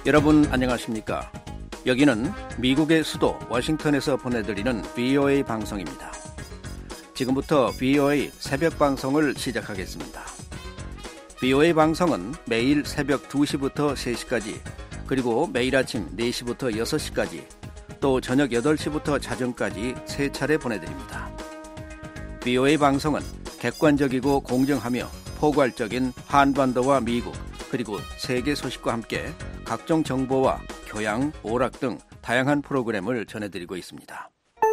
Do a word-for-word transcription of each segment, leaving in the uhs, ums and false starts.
여러분 안녕하십니까? 여기는 미국의 수도 워싱턴에서 보내드리는 브이오에이 방송입니다. 지금부터 브이오에이 새벽 방송을 시작하겠습니다. 브이오에이 방송은 매일 새벽 두 시부터 세 시까지, 그리고 매일 아침 네 시부터 여섯 시까지, 또 저녁 여덟 시부터 자정까지 세 차례 보내드립니다. 브이오에이 방송은 객관적이고 공정하며 포괄적인 한반도와 미국, 그리고 세계 소식과 함께 각종 정보와 교양, 오락 등 다양한 프로그램을 전해드리고 있습니다.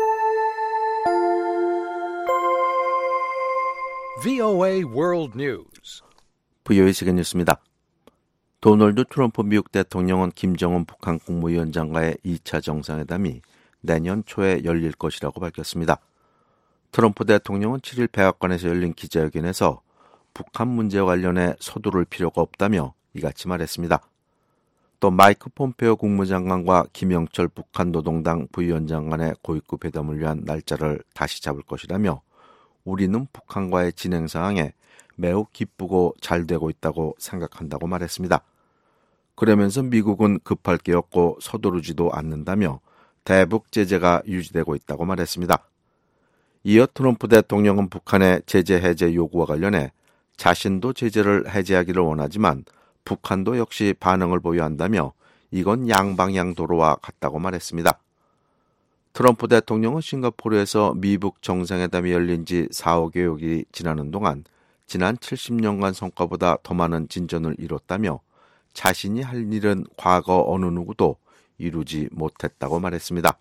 브이오에이 World News. 브이오에이 세계 뉴스입니다. 도널드 트럼프 미국 대통령은 김정은 북한 국무위원장과의 이 차 정상회담이 내년 초에 열릴 것이라고 밝혔습니다. 트럼프 대통령은 칠 일 백악관에서 열린 기자회견에서 북한 문제와 관련해 서두를 필요가 없다며 이같이 말했습니다. 또 마이크 폼페오 국무장관과 김영철 북한 노동당 부위원장 간의 고위급 회담을 위한 날짜를 다시 잡을 것이라며 우리는 북한과의 진행 상황에 매우 기쁘고 잘 되고 있다고 생각한다고 말했습니다. 그러면서 미국은 급할 게 없고 서두르지도 않는다며 대북 제재가 유지되고 있다고 말했습니다. 이어 트럼프 대통령은 북한의 제재 해제 요구와 관련해 자신도 제재를 해제하기를 원하지만 북한도 역시 반응을 보여한다며 이건 양방향 도로와 같다고 말했습니다. 트럼프 대통령은 싱가포르에서 미북 정상회담이 열린 지 사오 개월이 지나는 동안 지난 칠십 년간 성과보다 더 많은 진전을 이뤘다며 자신이 할 일은 과거 어느 누구도 이루지 못했다고 말했습니다.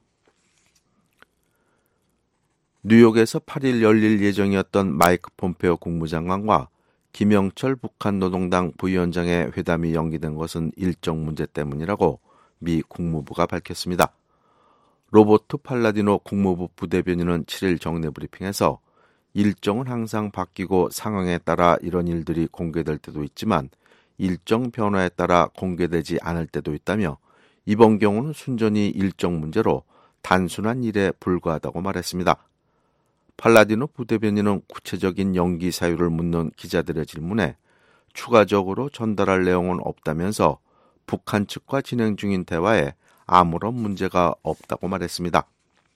뉴욕에서 팔 일 열릴 예정이었던 마이크 폼페오 국무장관과 김영철 북한 노동당 부위원장의 회담이 연기된 것은 일정 문제 때문이라고 미 국무부가 밝혔습니다. 로버트 팔라디노 국무부 부대변인은 칠 일 정례 브리핑에서 일정은 항상 바뀌고 상황에 따라 이런 일들이 공개될 때도 있지만 일정 변화에 따라 공개되지 않을 때도 있다며 이번 경우는 순전히 일정 문제로 단순한 일에 불과하다고 말했습니다. 팔라디노 부대변인은 구체적인 연기 사유를 묻는 기자들의 질문에 추가적으로 전달할 내용은 없다면서 북한 측과 진행 중인 대화에 아무런 문제가 없다고 말했습니다.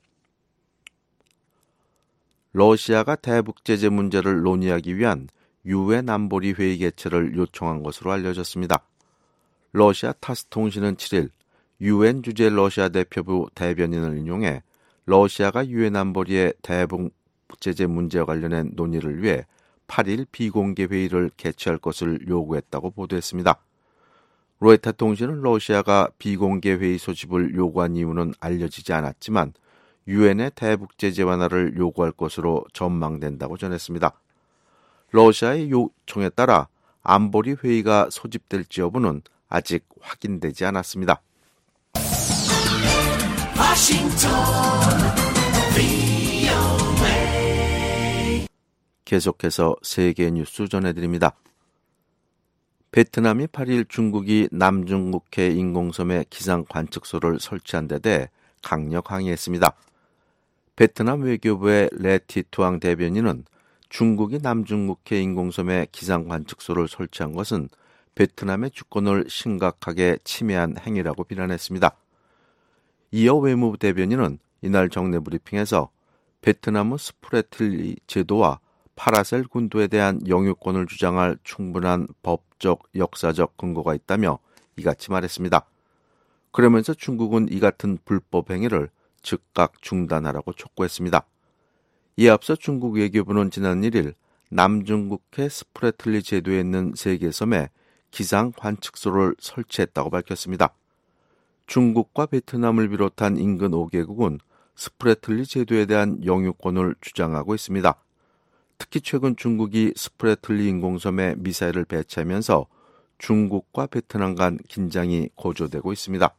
러시아가 대북 제재 문제를 논의하기 위한 유엔 안보리 회의 개최를 요청한 것으로 알려졌습니다. 러시아 타스 통신은 칠 일 유엔 주재 러시아 대표부 대변인을 인용해 러시아가 유엔 안보리의 대북 제재 문제와 관련한 논의를 위해 팔 일 비공개 회의를 개최할 것을 요구했다고 보도했습니다. 로이터 통신은 러시아가 비공개 회의 소집을 요구한 이유는 알려지지 않았지만 유엔의 대북 제재 완화를 요구할 것으로 전망된다고 전했습니다. 러시아의 요청에 따라 안보리 회의가 소집될지 여부는 아직 확인되지 않았습니다. 워싱턴 계속해서 세계 뉴스 전해드립니다. 베트남이 팔 일 중국이 남중국해 인공섬에 기상 관측소를 설치한 데 대해 강력 항의했습니다. 베트남 외교부의 레티투앙 대변인은 중국이 남중국해 인공섬에 기상 관측소를 설치한 것은 베트남의 주권을 심각하게 침해한 행위라고 비난했습니다. 이어 외무부 대변인은 이날 정례 브리핑에서 베트남의 스프레틀리 제도와 파라셀 군도에 대한 영유권을 주장할 충분한 법적, 역사적 근거가 있다며 이같이 말했습니다. 그러면서 중국은 이 같은 불법 행위를 즉각 중단하라고 촉구했습니다. 이에 앞서 중국 외교부는 지난 일 일 남중국해 스프레틀리 제도에 있는 세 개 섬에 기상 관측소를 설치했다고 밝혔습니다. 중국과 베트남을 비롯한 인근 오 개국은 스프레틀리 제도에 대한 영유권을 주장하고 있습니다. 특히 최근 중국이 스프레틀리 인공섬에 미사일을 배치하면서 중국과 베트남 간 긴장이 고조되고 있습니다.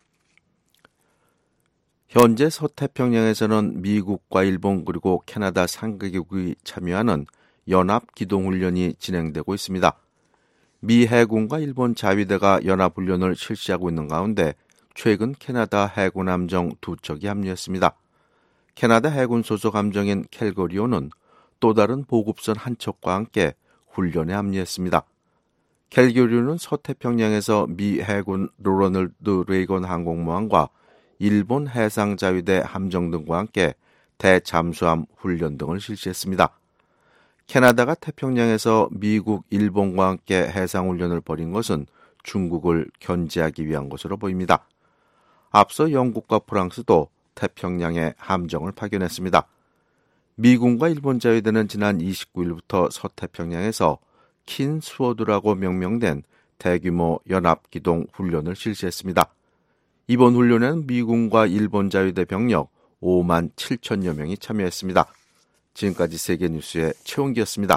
현재 서태평양에서는 미국과 일본 그리고 캐나다 삼 개국이 참여하는 연합기동훈련이 진행되고 있습니다. 미 해군과 일본 자위대가 연합훈련을 실시하고 있는 가운데 최근 캐나다 해군 함정 두 척이 합류했습니다. 캐나다 해군 소속 함정인 캘거리호는 또 다른 보급선 한 척과 함께 훈련에 합류했습니다. 갤교류는 서태평양에서 미 해군 로널드 레이건 항공모함과 일본 해상자위대 함정 등과 함께 대잠수함 훈련 등을 실시했습니다. 캐나다가 태평양에서 미국, 일본과 함께 해상훈련을 벌인 것은 중국을 견제하기 위한 것으로 보입니다. 앞서 영국과 프랑스도 태평양에 함정을 파견했습니다. 미군과 일본 자위대는 지난 이십구일부터 서태평양에서 킨 스워드라고 명명된 대규모 연합기동 훈련을 실시했습니다. 이번 훈련에는 미군과 일본 자위대 병력 오만 칠천여 명이 참여했습니다. 지금까지 세계뉴스의 최원기였습니다.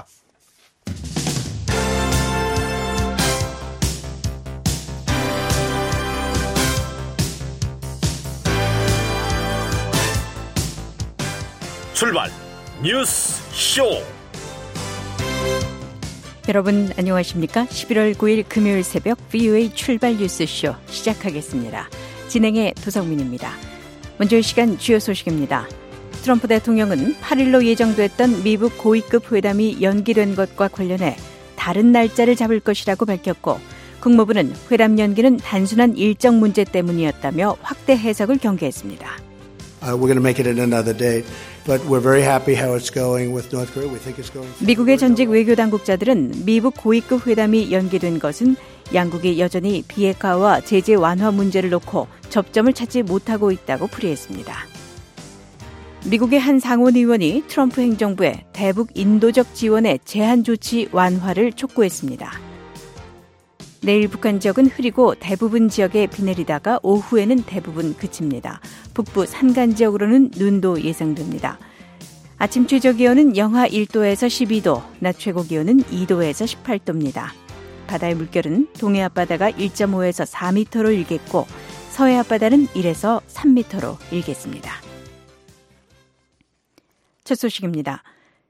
출발 뉴스 쇼. 여러분 안녕하십니까? 십일월 구일 금요일 새벽 브이오에이 출발 뉴스쇼 시작하겠습니다. 진행의 도성민입니다. 먼저 이 시간 주요 소식입니다. 트럼프 대통령은 팔일로 예정됐던 미국 고위급 회담이 연기된 것과 관련해 다른 날짜를 잡을 것이라고 밝혔고, 국무부는 회담 연기는 단순한 일정 문제 때문이었다며 확대 해석을 경계했습니다. Uh, we're going to make it at another date, but we're very happy how it's going with North Korea. We think it's going. 미국의 전직 외교 당국자들은 미국 고위급 회담이 연기된 것은 양국이 여전히 비핵화와 제재 완화 문제를 놓고 접점을 찾지 못하고 있다고 풀이했습니다. 미국의 한 상원 의원이 트럼프 행정부에 대북 인도적 지원의 제한 조치 완화를 촉구했습니다. 내일 북한 지역은 흐리고 대부분 지역에 비 내리다가 오후에는 대부분 그칩니다. 북부 산간 지역으로는 눈도 예상됩니다. 아침 최저기온은 영하 일도에서 십이도, 낮 최고기온은 이도에서 십팔도입니다. 바다의 물결은 동해 앞바다가 일점오에서 사미터로 일겠고 서해 앞바다는 일에서 삼미터로 일겠습니다. 첫 소식입니다.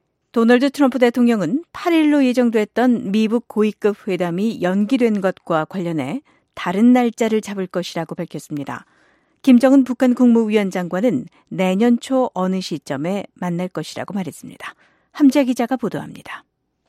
도널드 트럼프 대통령은 팔일로 예정됐던 미국 고위급 회담이 연기된 것과 관련해 다른 날짜를 잡을 것이라고 밝혔습니다. 김정은 북한 국무위원 장관은 내년 초 어느 시점에 만날 것이라고 말했습니다. 함재 기자가 보도합니다.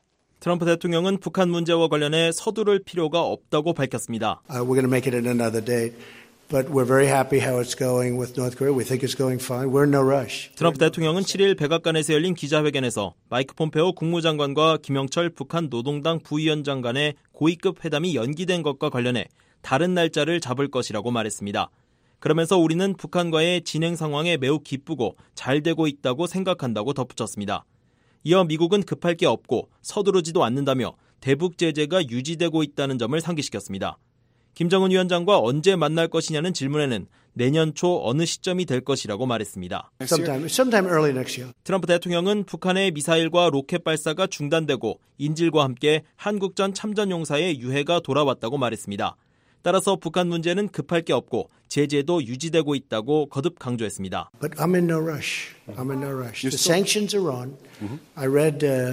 트럼프 대통령은 북한 문제와 관련해 서두를 필요가 없다고 밝혔습니다. Uh, we're going to make it at another date. But we're very happy how it's going with North Korea. We think it's going fine. We're in no rush. 트럼프 대통령은 칠일 백악관에서 열린 기자회견에서 마이크 폼페오 국무장관과 김영철 북한 노동당 부위원장 간의 고위급 회담이 연기된 것과 관련해 다른 날짜를 잡을 것이라고 말했습니다. 그러면서 우리는 북한과의 진행 상황에 매우 기쁘고 잘 되고 있다고 생각한다고 덧붙였습니다. 이어 미국은 급할 게 없고 서두르지도 않는다며 대북 제재가 유지되고 있다는 점을 상기시켰습니다. 김정은 위원장과 언제 만날 것이냐는 질문에는 내년 초 어느 시점이 될 것이라고 말했습니다. Sometime, sometime early next year. 트럼프 대통령은 북한의 미사일과 로켓 발사가 중단되고 인질과 함께 한국전 참전용사의 유해가 돌아왔다고 말했습니다. 따라서 북한 문제는 급할 게 없고 제재도 유지되고 있다고 거듭 강조했습니다. But I'm in no rush. I'm in no rush. The sanctions are on. I read uh,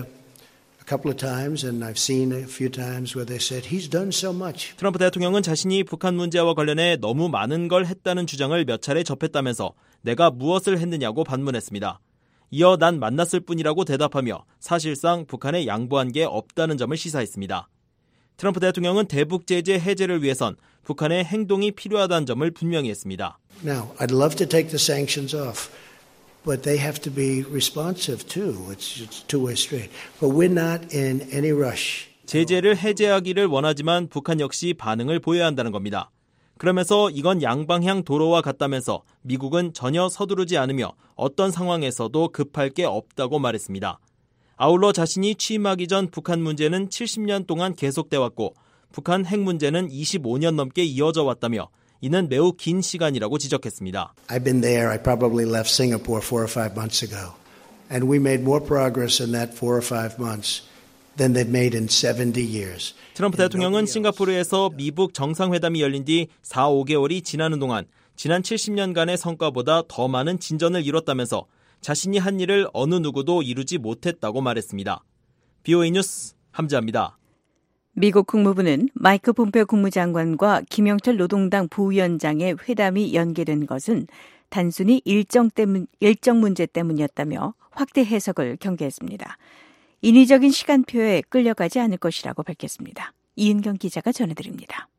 a couple of times and I've seen a few times where they said he's done so much. 트럼프 대통령은 자신이 북한 문제와 관련해 너무 많은 걸 했다는 주장을 몇 차례 접했다면서 내가 무엇을 했느냐고 반문했습니다. 이어 난 만났을 뿐이라고 대답하며 사실상 북한에 양보한 게 없다는 점을 시사했습니다. 트럼프 대통령은 대북 제재 해제를 위해선 북한의 행동이 필요하다는 점을 분명히 했습니다. Now, I'd love to take the sanctions off, but they have to be responsive too. It's, it's a two-way street. But we're not in any rush. 제재를 해제하기를 원하지만 북한 역시 반응을 보여야 한다는 겁니다. 그러면서 이건 양방향 도로와 같다면서 미국은 전혀 서두르지 않으며 어떤 상황에서도 급할 게 없다고 말했습니다. 아울러 자신이 취임하기 전 북한 문제는 칠십 년 동안 계속돼 왔고 북한 핵 문제는 이십오 년 넘게 이어져 왔다며 이는 매우 긴 시간이라고 지적했습니다. I've been there. I probably left Singapore four or five months ago. And we made more progress in that four or five months than they've made in seventy years. 트럼프 대통령은 싱가포르에서 미북 정상회담이 열린 뒤 사, 오 개월이 지나는 동안 지난 칠십 년간의 성과보다 더 많은 진전을 이뤘다면서 자신이 한 일을 어느 누구도 이루지 못했다고 말했습니다. 비오에이 뉴스 함재합니다. 미국 국무부는 마이크 폼페오 국무장관과 김영철 노동당 부위원장의 회담이 연기된 것은 단순히 일정 때문, 일정 문제 때문이었다며 확대 해석을 경계했습니다. 인위적인 시간표에 끌려가지 않을 것이라고 밝혔습니다. 이은경 기자가 전해드립니다.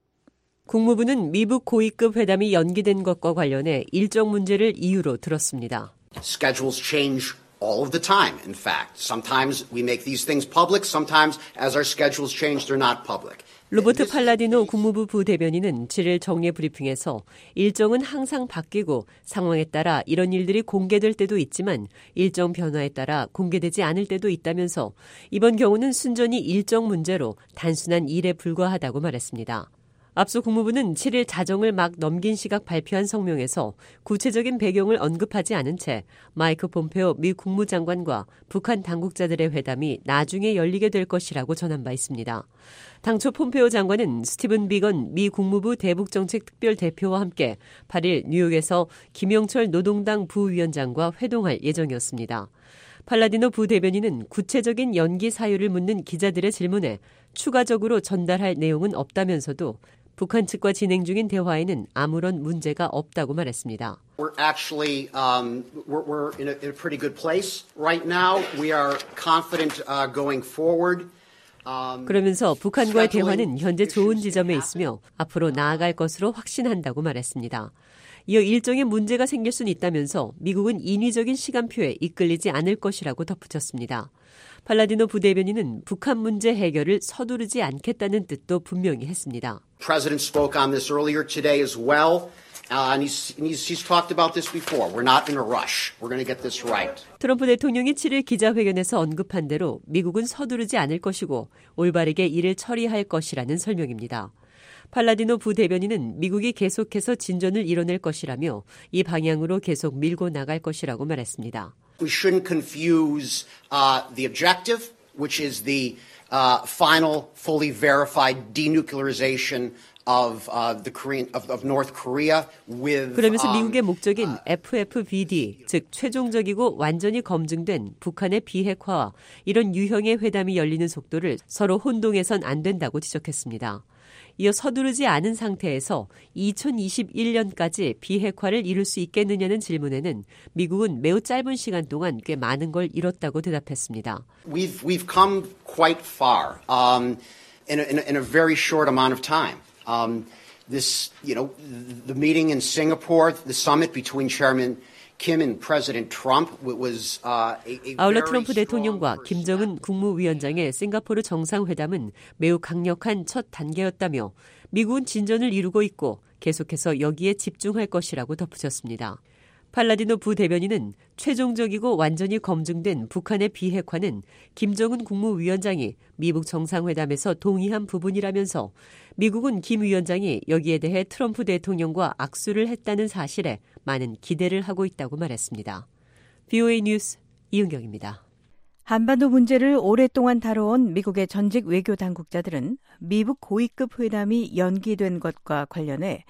국무부는 미북 고위급 회담이 연기된 것과 관련해 일정 문제를 이유로 들었습니다. Schedules change all of the time, in fact. Sometimes we make these things public, sometimes as our schedules change, they're not public. 로버트 팔라디노 국무부 부대변인은 칠일 정례 브리핑에서 일정은 항상 바뀌고 상황에 따라 이런 일들이 공개될 때도 있지만 일정 변화에 따라 공개되지 않을 때도 있다면서 이번 경우는 순전히 일정 문제로 단순한 일에 불과하다고 말했습니다. 앞서 국무부는 칠일 자정을 막 넘긴 시각 발표한 성명에서 구체적인 배경을 언급하지 않은 채 마이크 폼페오 미 국무장관과 북한 당국자들의 회담이 나중에 열리게 될 것이라고 전한 바 있습니다. 당초 폼페오 장관은 스티븐 비건 미 국무부 대북정책특별대표와 함께 팔일 뉴욕에서 김영철 노동당 부위원장과 회동할 예정이었습니다. 팔라디노 부대변인은 구체적인 연기 사유를 묻는 기자들의 질문에 추가적으로 전달할 내용은 없다면서도 북한 측과 진행 중인 대화에는 아무런 문제가 없다고 말했습니다. We're actually um, we're, we're in, a, in a pretty good place right now. We are confident uh, going forward. Um, 그러면서 북한과의 대화는 현재 좋은 지점에 있으며 앞으로 나아갈 것으로 확신한다고 말했습니다. 이어 일정에 문제가 생길 수는 있다면서 미국은 인위적인 시간표에 이끌리지 않을 것이라고 덧붙였습니다. 팔라디노 부대변인은 북한 문제 해결을 서두르지 않겠다는 뜻도 분명히 했습니다. President spoke on this earlier today as well, uh, and he's, he's, he's talked about this before. We're not in a rush. We're going to get this right. 트럼프 대통령이 칠일 기자회견에서 언급한 대로 미국은 서두르지 않을 것이고 올바르게 일을 처리할 것이라는 설명입니다. 팔라디노 부대변인은 미국이 계속해서 진전을 이뤄낼 것이라며 이 방향으로 계속 밀고 나갈 것이라고 말했습니다. We shouldn't confuse uh, the objective, which is the uh, final, fully verified denuclearization of uh, the Korean of, of North Korea with. 그러면서 미국의 목적인 에프에프비디, 즉 최종적이고 완전히 검증된 북한의 비핵화와 이런 유형의 회담이 열리는 속도를 서로 혼동해선 안 된다고 지적했습니다. 이어 서두르지 않은 상태에서 이천이십일 년까지 비핵화를 이룰 수 있겠느냐는 질문에는 미국은 매우 짧은 시간 동안 꽤 많은 걸 이뤘다고 대답했습니다. We've we've come quite far um, in, a, in, a, in a very short amount of time. Um, this, you know, the meeting in Singapore, the summit between Chairman Kim and President Trump was uh, a, a 아울러 트럼프 대통령과 김정은 국무위원장의 싱가포르 정상회담은 매우 강력한 첫 단계였다며 미국은 진전을 이루고 있고 계속해서 여기에 집중할 것이라고 덧붙였습니다. 팔라디노 부대변인은 최종적이고 완전히 검증된 북한의 비핵화는 김정은 국무위원장이 미국 정상회담에서 동의한 부분이라면서 미국은 김 위원장이 여기에 대해 트럼프 대통령과 악수를 했다는 사실에 많은 기대를 하고 있다고 말했습니다. 브이오에이 뉴스 이은경입니다. 한반도 문제를 오랫동안 다뤄온 미국의 전직 외교 당국자들은 미북 고위급 회담이 연기된 것과 관련해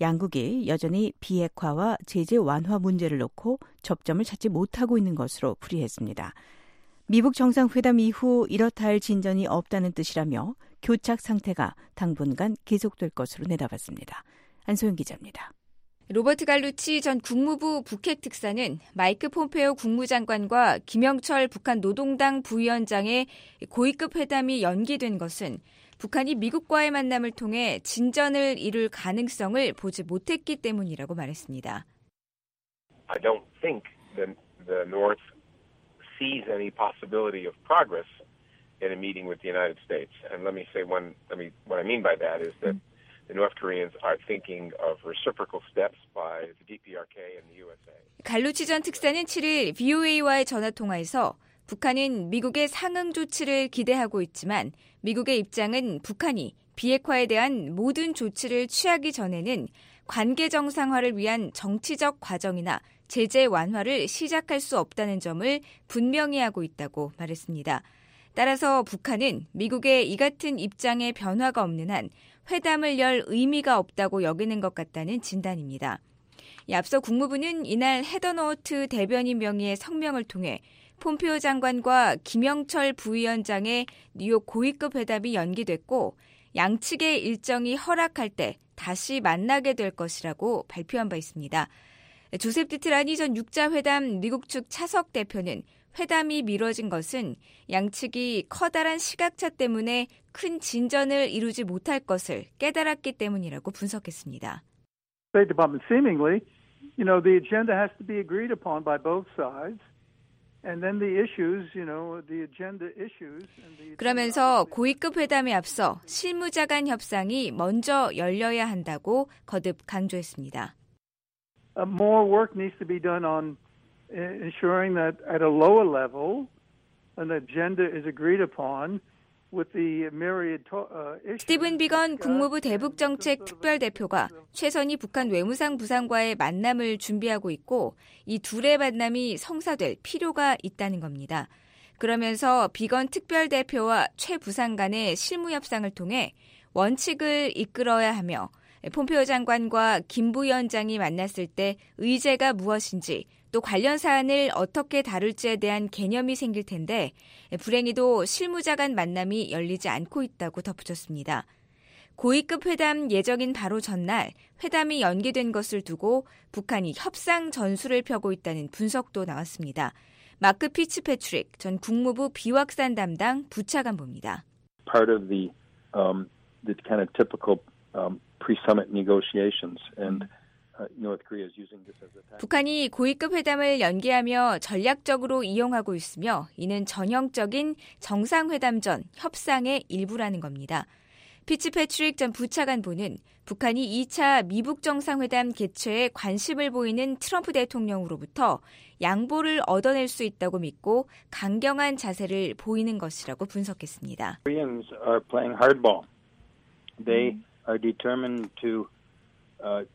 양국이 여전히 비핵화와 제재 완화 문제를 놓고 접점을 찾지 못하고 있는 것으로 풀이했습니다. 미북 정상회담 이후 이렇다 할 진전이 없다는 뜻이라며 교착 상태가 당분간 계속될 것으로 내다봤습니다. 안소영 기자입니다. 로버트 갈루치 전 국무부 북핵 특사는 마이크 폼페오 국무장관과 김영철 북한 노동당 부위원장의 고위급 회담이 연기된 것은 북한이 미국과의 만남을 통해 진전을 이룰 가능성을 보지 못했기 때문이라고 말했습니다. I don't think that the North sees any possibility of progress in a meeting with the United States. And let me say one, let me, what I mean by that is that The North Koreans are thinking of reciprocal steps by the 디피아르케이 and the 유에스에이. 갈루치 전 특사는 칠일 브이오에이와의 전화통화에서 북한은 미국의 상응 조치를 기대하고 있지만 미국의 입장은 북한이 비핵화에 대한 모든 조치를 취하기 전에는 관계 정상화를 위한 정치적 과정이나 제재 완화를 시작할 수 없다는 점을 분명히 하고 있다고 말했습니다. 따라서 북한은 미국의 이 같은 입장에 변화가 없는 한 회담을 열 의미가 없다고 여기는 것 같다는 진단입니다. 앞서 국무부는 이날 헤더노트 대변인 명의의 성명을 통해 폼페오 장관과 김영철 부위원장의 뉴욕 고위급 회담이 연기됐고 양측의 일정이 허락할 때 다시 만나게 될 것이라고 발표한 바 있습니다. 조셉 디트라니 전 육자회담 미국 측 차석 대표는 회담이 미뤄진 것은 양측이 커다란 시각차 때문에 큰 진전을 이루지 못할 것을 깨달았기 때문이라고 분석했습니다. State Department seemingly, you know, the agenda has to be agreed upon by both sides. And then the issues, you know, the agenda issues. 그러면서 고위급 회담에 앞서 실무자 간 협상이 먼저 열려야 한다고 거듭 강조했습니다. Uh, more work needs to be done on ensuring that at a lower level an agenda is agreed upon. 스티븐 비건 국무부 대북정책 특별대표가 최선희 북한 외무상 부상과의 만남을 준비하고 있고 이 둘의 만남이 성사될 필요가 있다는 겁니다. 그러면서 비건 특별대표와 최 부상 간의 실무 협상을 통해 원칙을 이끌어야 하며 폼페오 장관과 김 부위원장이 만났을 때 의제가 무엇인지 또 관련 사안을 어떻게 다룰지에 대한 개념이 생길 텐데 불행히도 실무자 간 만남이 열리지 않고 있다고 덧붙였습니다. 고위급 회담 예정인 바로 전날 회담이 연기된 것을 두고 북한이 협상 전술을 펴고 있다는 분석도 나왔습니다. 마크 피츠패트릭 전 국무부 비확산 담당 부차관보입니다. Part of the um, the kind of typical um, pre-summit negotiations and 북한이 고위급 회담을 연기하며 전략적으로 이용하고 있으며 이는 전형적인 정상회담 전 협상의 일부라는 겁니다. 피츠패트릭 전 부차관보는 북한이 이 차 미북 정상회담 개최에 관심을 보이는 트럼프 대통령으로부터 양보를 얻어낼 수 있다고 믿고 강경한 자세를 보이는 것이라고 분석했습니다. Koreans are playing hardball. They are determined to uh,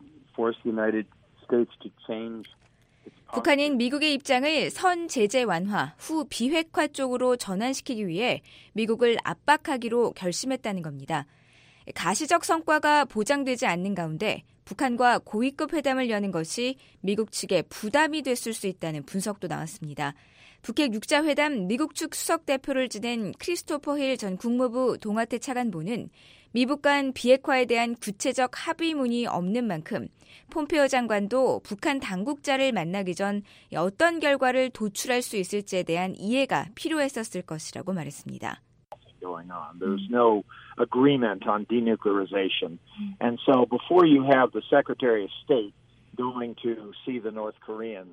북한은 미국의 입장을 선 제재 완화, 후 비핵화 쪽으로 전환시키기 위해 미국을 압박하기로 결심했다는 겁니다. 가시적 성과가 보장되지 않는 가운데 북한과 고위급 회담을 여는 것이 미국 측에 부담이 됐을 수 있다는 분석도 나왔습니다. 북핵 육 자 회담 미국 측 수석 대표를 지낸 크리스토퍼 힐 전 국무부 동아태 차관보는 미북 간 비핵화에 대한 구체적 합의문이 없는 만큼 폼페오 장관도 북한 당국자를 만나기 전 어떤 결과를 도출할 수 있을지에 대한 이해가 필요했었을 것이라고 말했습니다. Going on. There's no agreement on denuclearization. And so before you have the Secretary of State going to see the North Koreans,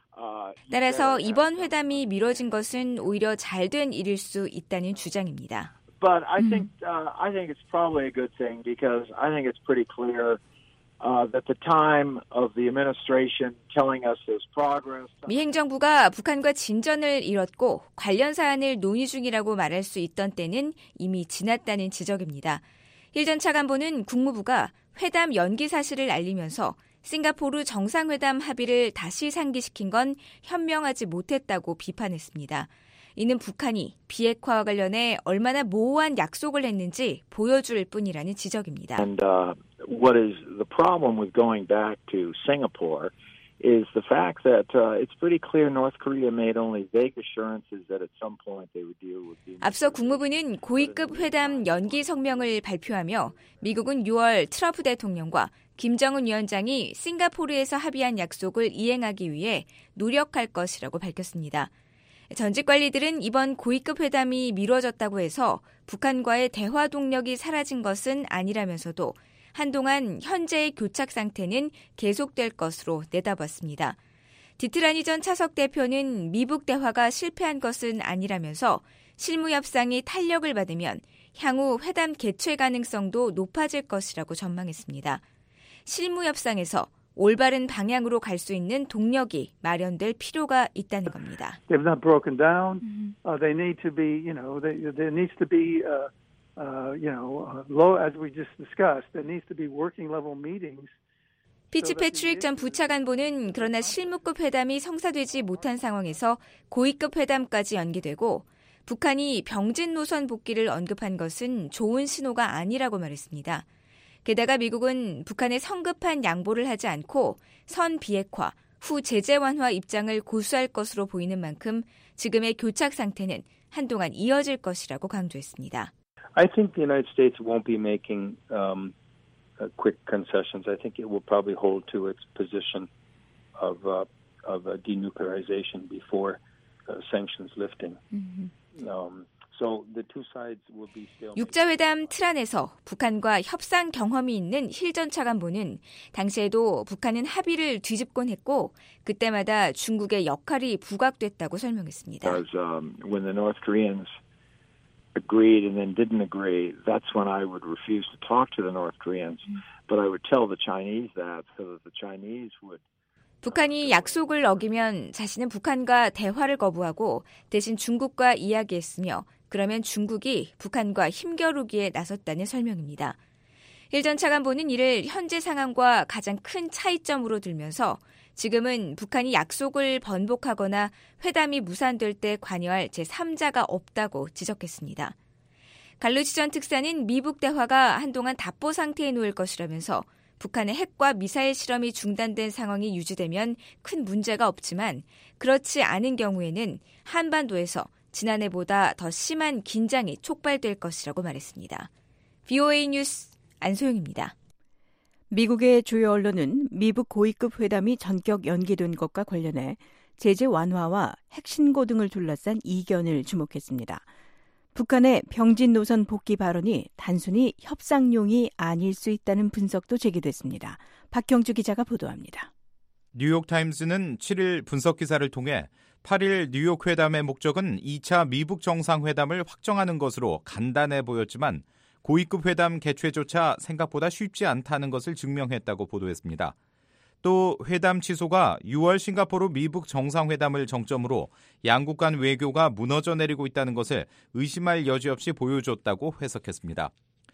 따라서 이번 회담이 미뤄진 것은 오히려 잘된 일일 수 있다는 주장입니다. But I think uh, I think it's probably a good thing because I think it's pretty clear uh, that the time of the administration telling us there's progress. 미 행정부가 북한과 진전을 이뤘고 관련 사안을 논의 중이라고 말할 수 있던 때는 이미 지났다는 지적입니다. 힐 전 차관보는 국무부가 회담 연기 사실을 알리면서 싱가포르 정상회담 합의를 다시 상기시킨 건 현명하지 못했다고 비판했습니다. 이는 북한이 비핵화와 관련해 얼마나 모호한 약속을 했는지 보여줄 뿐이라는 지적입니다. And uh, what is the problem with going back to Singapore is the fact that uh, it's pretty clear North Korea made only vague assurances that at some point they would deal with the. 앞서 국무부는 고위급 회담 연기 성명을 발표하며 미국은 유월 트럼프 대통령과 김정은 위원장이 싱가포르에서 합의한 약속을 이행하기 위해 노력할 것이라고 밝혔습니다. 전직 관리들은 이번 고위급 회담이 미뤄졌다고 해서 북한과의 대화 동력이 사라진 것은 아니라면서도 한동안 현재의 교착 상태는 계속될 것으로 내다봤습니다. 디트라니 전 차석 대표는 미북 대화가 실패한 것은 아니라면서 실무 협상이 탄력을 받으면 향후 회담 개최 가능성도 높아질 것이라고 전망했습니다. 실무 협상에서 올바른 방향으로 갈 수 있는 동력이 마련될 필요가 있다는 겁니다. They've not broken down. Mm-hmm. Uh, they need to be, you know, they, there needs to be, uh, uh, you know, uh, low as we just discussed. There needs to be working level meetings. 피츠패트릭 전 부차관보는 그러나 실무급 회담이 성사되지 못한 상황에서 고위급 회담까지 연기되고 북한이 병진 노선 복귀를 언급한 것은 좋은 신호가 아니라고 말했습니다. 게다가 미국은 북한의 성급한 양보를 하지 않고 선 비핵화, 후 제재 완화 입장을 고수할 것으로 보이는 만큼 지금의 교착 상태는 한동안 이어질 것이라고 강조했습니다. I think the United States won't be making um, uh, quick concessions. I think it will probably hold to its position of uh, of uh, denuclearization before uh, sanctions lifting. Mm-hmm. Um, so the two sides will be still. 육자회담 틀 안에서 북한과 협상 경험이 있는 힐 전 차관보는 당시에도 북한은 합의를 뒤집곤 했고 그때마다 중국의 역할이 부각됐다고 설명했습니다. Because um, when the North Koreans agreed and then didn't agree, that's when I would refuse to talk to the North Koreans, but I would tell the Chinese that so that the Chinese would. 북한이 약속을 어기면 자신은 북한과 대화를 거부하고 대신 중국과 이야기했으며 그러면 중국이 북한과 힘겨루기에 나섰다는 설명입니다. 힐 전 차관보는 이를 현재 상황과 가장 큰 차이점으로 들면서 지금은 북한이 약속을 번복하거나 회담이 무산될 때 관여할 제삼자가 없다고 지적했습니다. 갈루치 전 특사는 미북 대화가 한동안 답보 상태에 놓일 것이라면서 북한의 핵과 미사일 실험이 중단된 상황이 유지되면 큰 문제가 없지만 그렇지 않은 경우에는 한반도에서 지난해보다 더 심한 긴장이 촉발될 것이라고 말했습니다. 브이오에이 뉴스 안소영입니다. 미국의 주요 언론은 미북 고위급 회담이 전격 연기된 것과 관련해 제재 완화와 핵신고 등을 둘러싼 이견을 주목했습니다. 북한의 병진 노선 복귀 발언이 단순히 협상용이 아닐 수 있다는 분석도 제기됐습니다. 박경주 기자가 보도합니다. 뉴욕타임스는 칠일 분석 기사를 통해 팔일 뉴욕 회담의 목적은 이 차 미북 정상회담을 확정하는 것으로 간단해 보였지만 고위급 회담 개최조차 생각보다 쉽지 않다는 것을 증명했다고 보도했습니다. 또 회담 취소가 유월 싱가포르 미북 정상회담을 정점으로 양국 간 외교가 무너져 내리고 있다는 것을 의심할 여지 없이 보여줬다고 해석했습니다.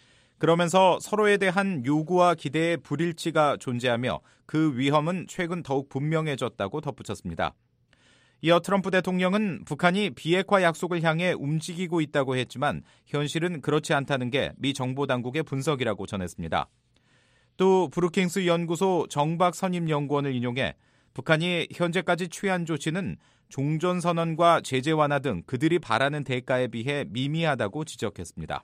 그러면서 서로에 대한 요구와 기대의 불일치가 존재하며 그 위험은 최근 더욱 분명해졌다고 덧붙였습니다. 이어 트럼프 대통령은 북한이 비핵화 약속을 향해 움직이고 있다고 했지만 현실은 그렇지 않다는 게 미 정보당국의 분석이라고 전했습니다. 또 브루킹스 연구소 정박 선임연구원을 인용해 북한이 현재까지 취한 조치는 종전선언과 제재 완화 등 그들이 바라는 대가에 비해 미미하다고 지적했습니다.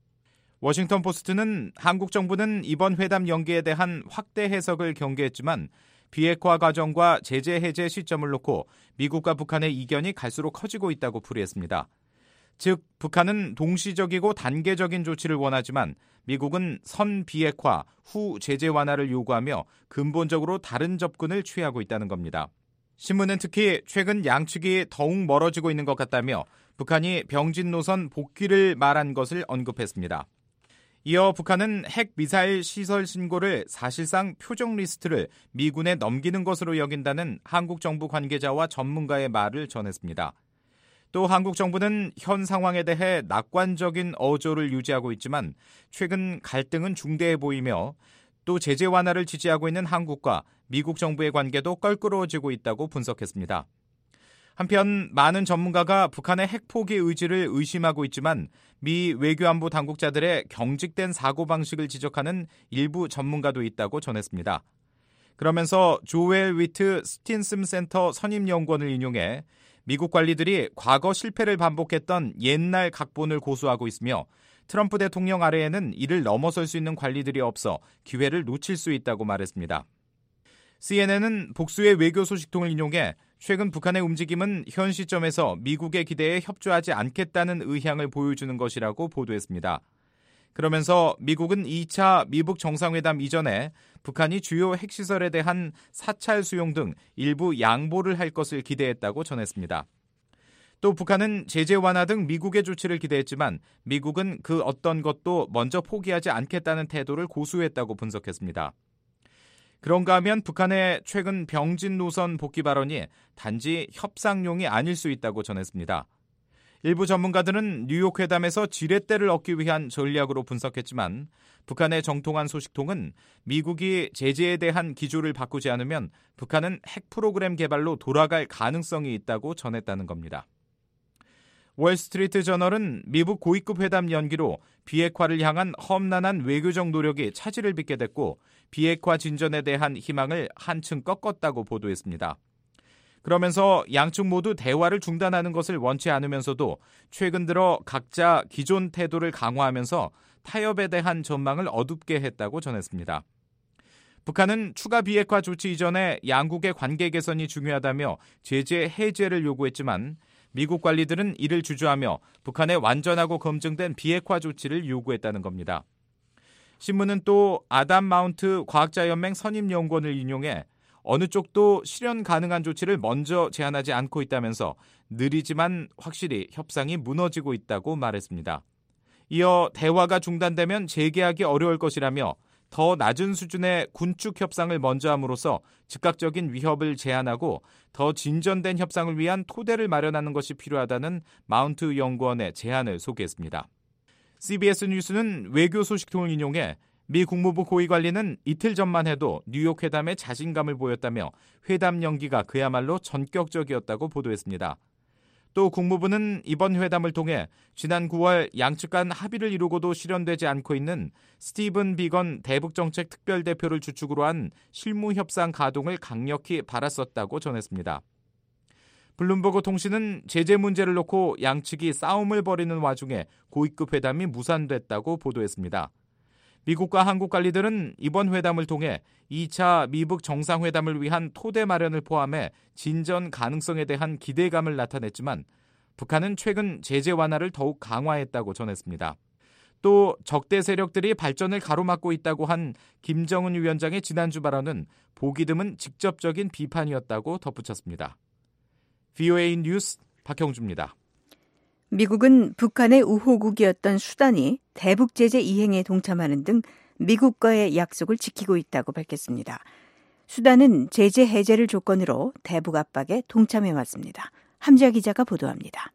워싱턴 포스트는 한국 정부는 이번 회담 연기에 대한 확대 해석을 경계했지만 비핵화 과정과 제재 해제 시점을 놓고 미국과 북한의 이견이 갈수록 커지고 있다고 풀이했습니다. 즉 북한은 동시적이고 단계적인 조치를 원하지만 미국은 선 비핵화, 후 제재 완화를 요구하며 근본적으로 다른 접근을 취하고 있다는 겁니다. 신문은 특히 최근 양측이 더욱 멀어지고 있는 것 같다며 북한이 병진 노선 복귀를 말한 것을 언급했습니다. 이어 북한은 핵 미사일 시설 신고를 사실상 표적 리스트를 미군에 넘기는 것으로 여긴다는 한국 정부 관계자와 전문가의 말을 전했습니다. 또 한국 정부는 현 상황에 대해 낙관적인 어조를 유지하고 있지만 최근 갈등은 중대해 보이며 또 제재 완화를 지지하고 있는 한국과 미국 정부의 관계도 껄끄러워지고 있다고 분석했습니다. 한편 많은 전문가가 북한의 핵 포기 의지를 의심하고 있지만 미 외교안보 당국자들의 경직된 사고방식을 지적하는 일부 전문가도 있다고 전했습니다. 그러면서 조엘 위트 스틴슨 센터 선임연구원을 인용해 미국 관리들이 과거 실패를 반복했던 옛날 각본을 고수하고 있으며 트럼프 대통령 아래에는 이를 넘어설 수 있는 관리들이 없어 기회를 놓칠 수 있다고 말했습니다. 씨엔엔은 복수의 외교 소식통을 인용해 최근 북한의 움직임은 현 시점에서 미국의 기대에 협조하지 않겠다는 의향을 보여주는 것이라고 보도했습니다. 그러면서 미국은 이 차 미북 정상회담 이전에 북한이 주요 핵시설에 대한 사찰 수용 등 일부 양보를 할 것을 기대했다고 전했습니다. 또 북한은 제재 완화 등 미국의 조치를 기대했지만 미국은 그 어떤 것도 먼저 포기하지 않겠다는 태도를 고수했다고 분석했습니다. 그런가 하면 북한의 최근 병진 노선 복귀 발언이 단지 협상용이 아닐 수 있다고 전했습니다. 일부 전문가들은 뉴욕 회담에서 지렛대를 얻기 위한 전략으로 분석했지만 북한의 정통한 소식통은 미국이 제재에 대한 기조를 바꾸지 않으면 북한은 핵 프로그램 개발로 돌아갈 가능성이 있다고 전했다는 겁니다. 월스트리트 저널은 미북 고위급 회담 연기로 비핵화를 향한 험난한 외교적 노력이 차질을 빚게 됐고 비핵화 진전에 대한 희망을 한층 꺾었다고 보도했습니다. 그러면서 양측 모두 대화를 중단하는 것을 원치 않으면서도 최근 들어 각자 기존 태도를 강화하면서 타협에 대한 전망을 어둡게 했다고 전했습니다. 북한은 추가 비핵화 조치 이전에 양국의 관계 개선이 중요하다며 제재 해제를 요구했지만 미국 관리들은 이를 주저하며 북한의 완전하고 검증된 비핵화 조치를 요구했다는 겁니다. 신문은 또 아담 마운트 과학자연맹 선임연구원을 인용해 어느 쪽도 실현 가능한 조치를 먼저 제안하지 않고 있다면서 느리지만 확실히 협상이 무너지고 있다고 말했습니다. 이어 대화가 중단되면 재개하기 어려울 것이라며 더 낮은 수준의 군축 협상을 먼저 함으로써 즉각적인 위협을 제한하고 더 진전된 협상을 위한 토대를 마련하는 것이 필요하다는 마운트 연구원의 제안을 소개했습니다. 씨비에스 뉴스는 외교 소식통을 인용해 미 국무부 고위 관리는 이틀 전만 해도 뉴욕 회담에 자신감을 보였다며 회담 연기가 그야말로 전격적이었다고 보도했습니다. 또 국무부는 이번 회담을 통해 지난 구월 양측 간 합의를 이루고도 실현되지 않고 있는 스티븐 비건 대북정책 특별대표를 주축으로 한 실무협상 가동을 강력히 바랐었다고 전했습니다. 블룸버그 통신은 제재 문제를 놓고 양측이 싸움을 벌이는 와중에 고위급 회담이 무산됐다고 보도했습니다. 미국과 한국 관리들은 이번 회담을 통해 이 차 미북 정상회담을 위한 토대 마련을 포함해 진전 가능성에 대한 기대감을 나타냈지만 북한은 최근 제재 완화를 더욱 강화했다고 전했습니다. 또 적대 세력들이 발전을 가로막고 있다고 한 김정은 위원장의 지난주 발언은 보기 드문 직접적인 비판이었다고 덧붙였습니다. 브이오에이 뉴스 박형주입니다. 미국은 북한의 우호국이었던 수단이 대북 제재 이행에 동참하는 등 미국과의 약속을 지키고 있다고 밝혔습니다. 수단은 제재 해제를 조건으로 대북 압박에 동참해왔습니다. 함지아 기자가 보도합니다.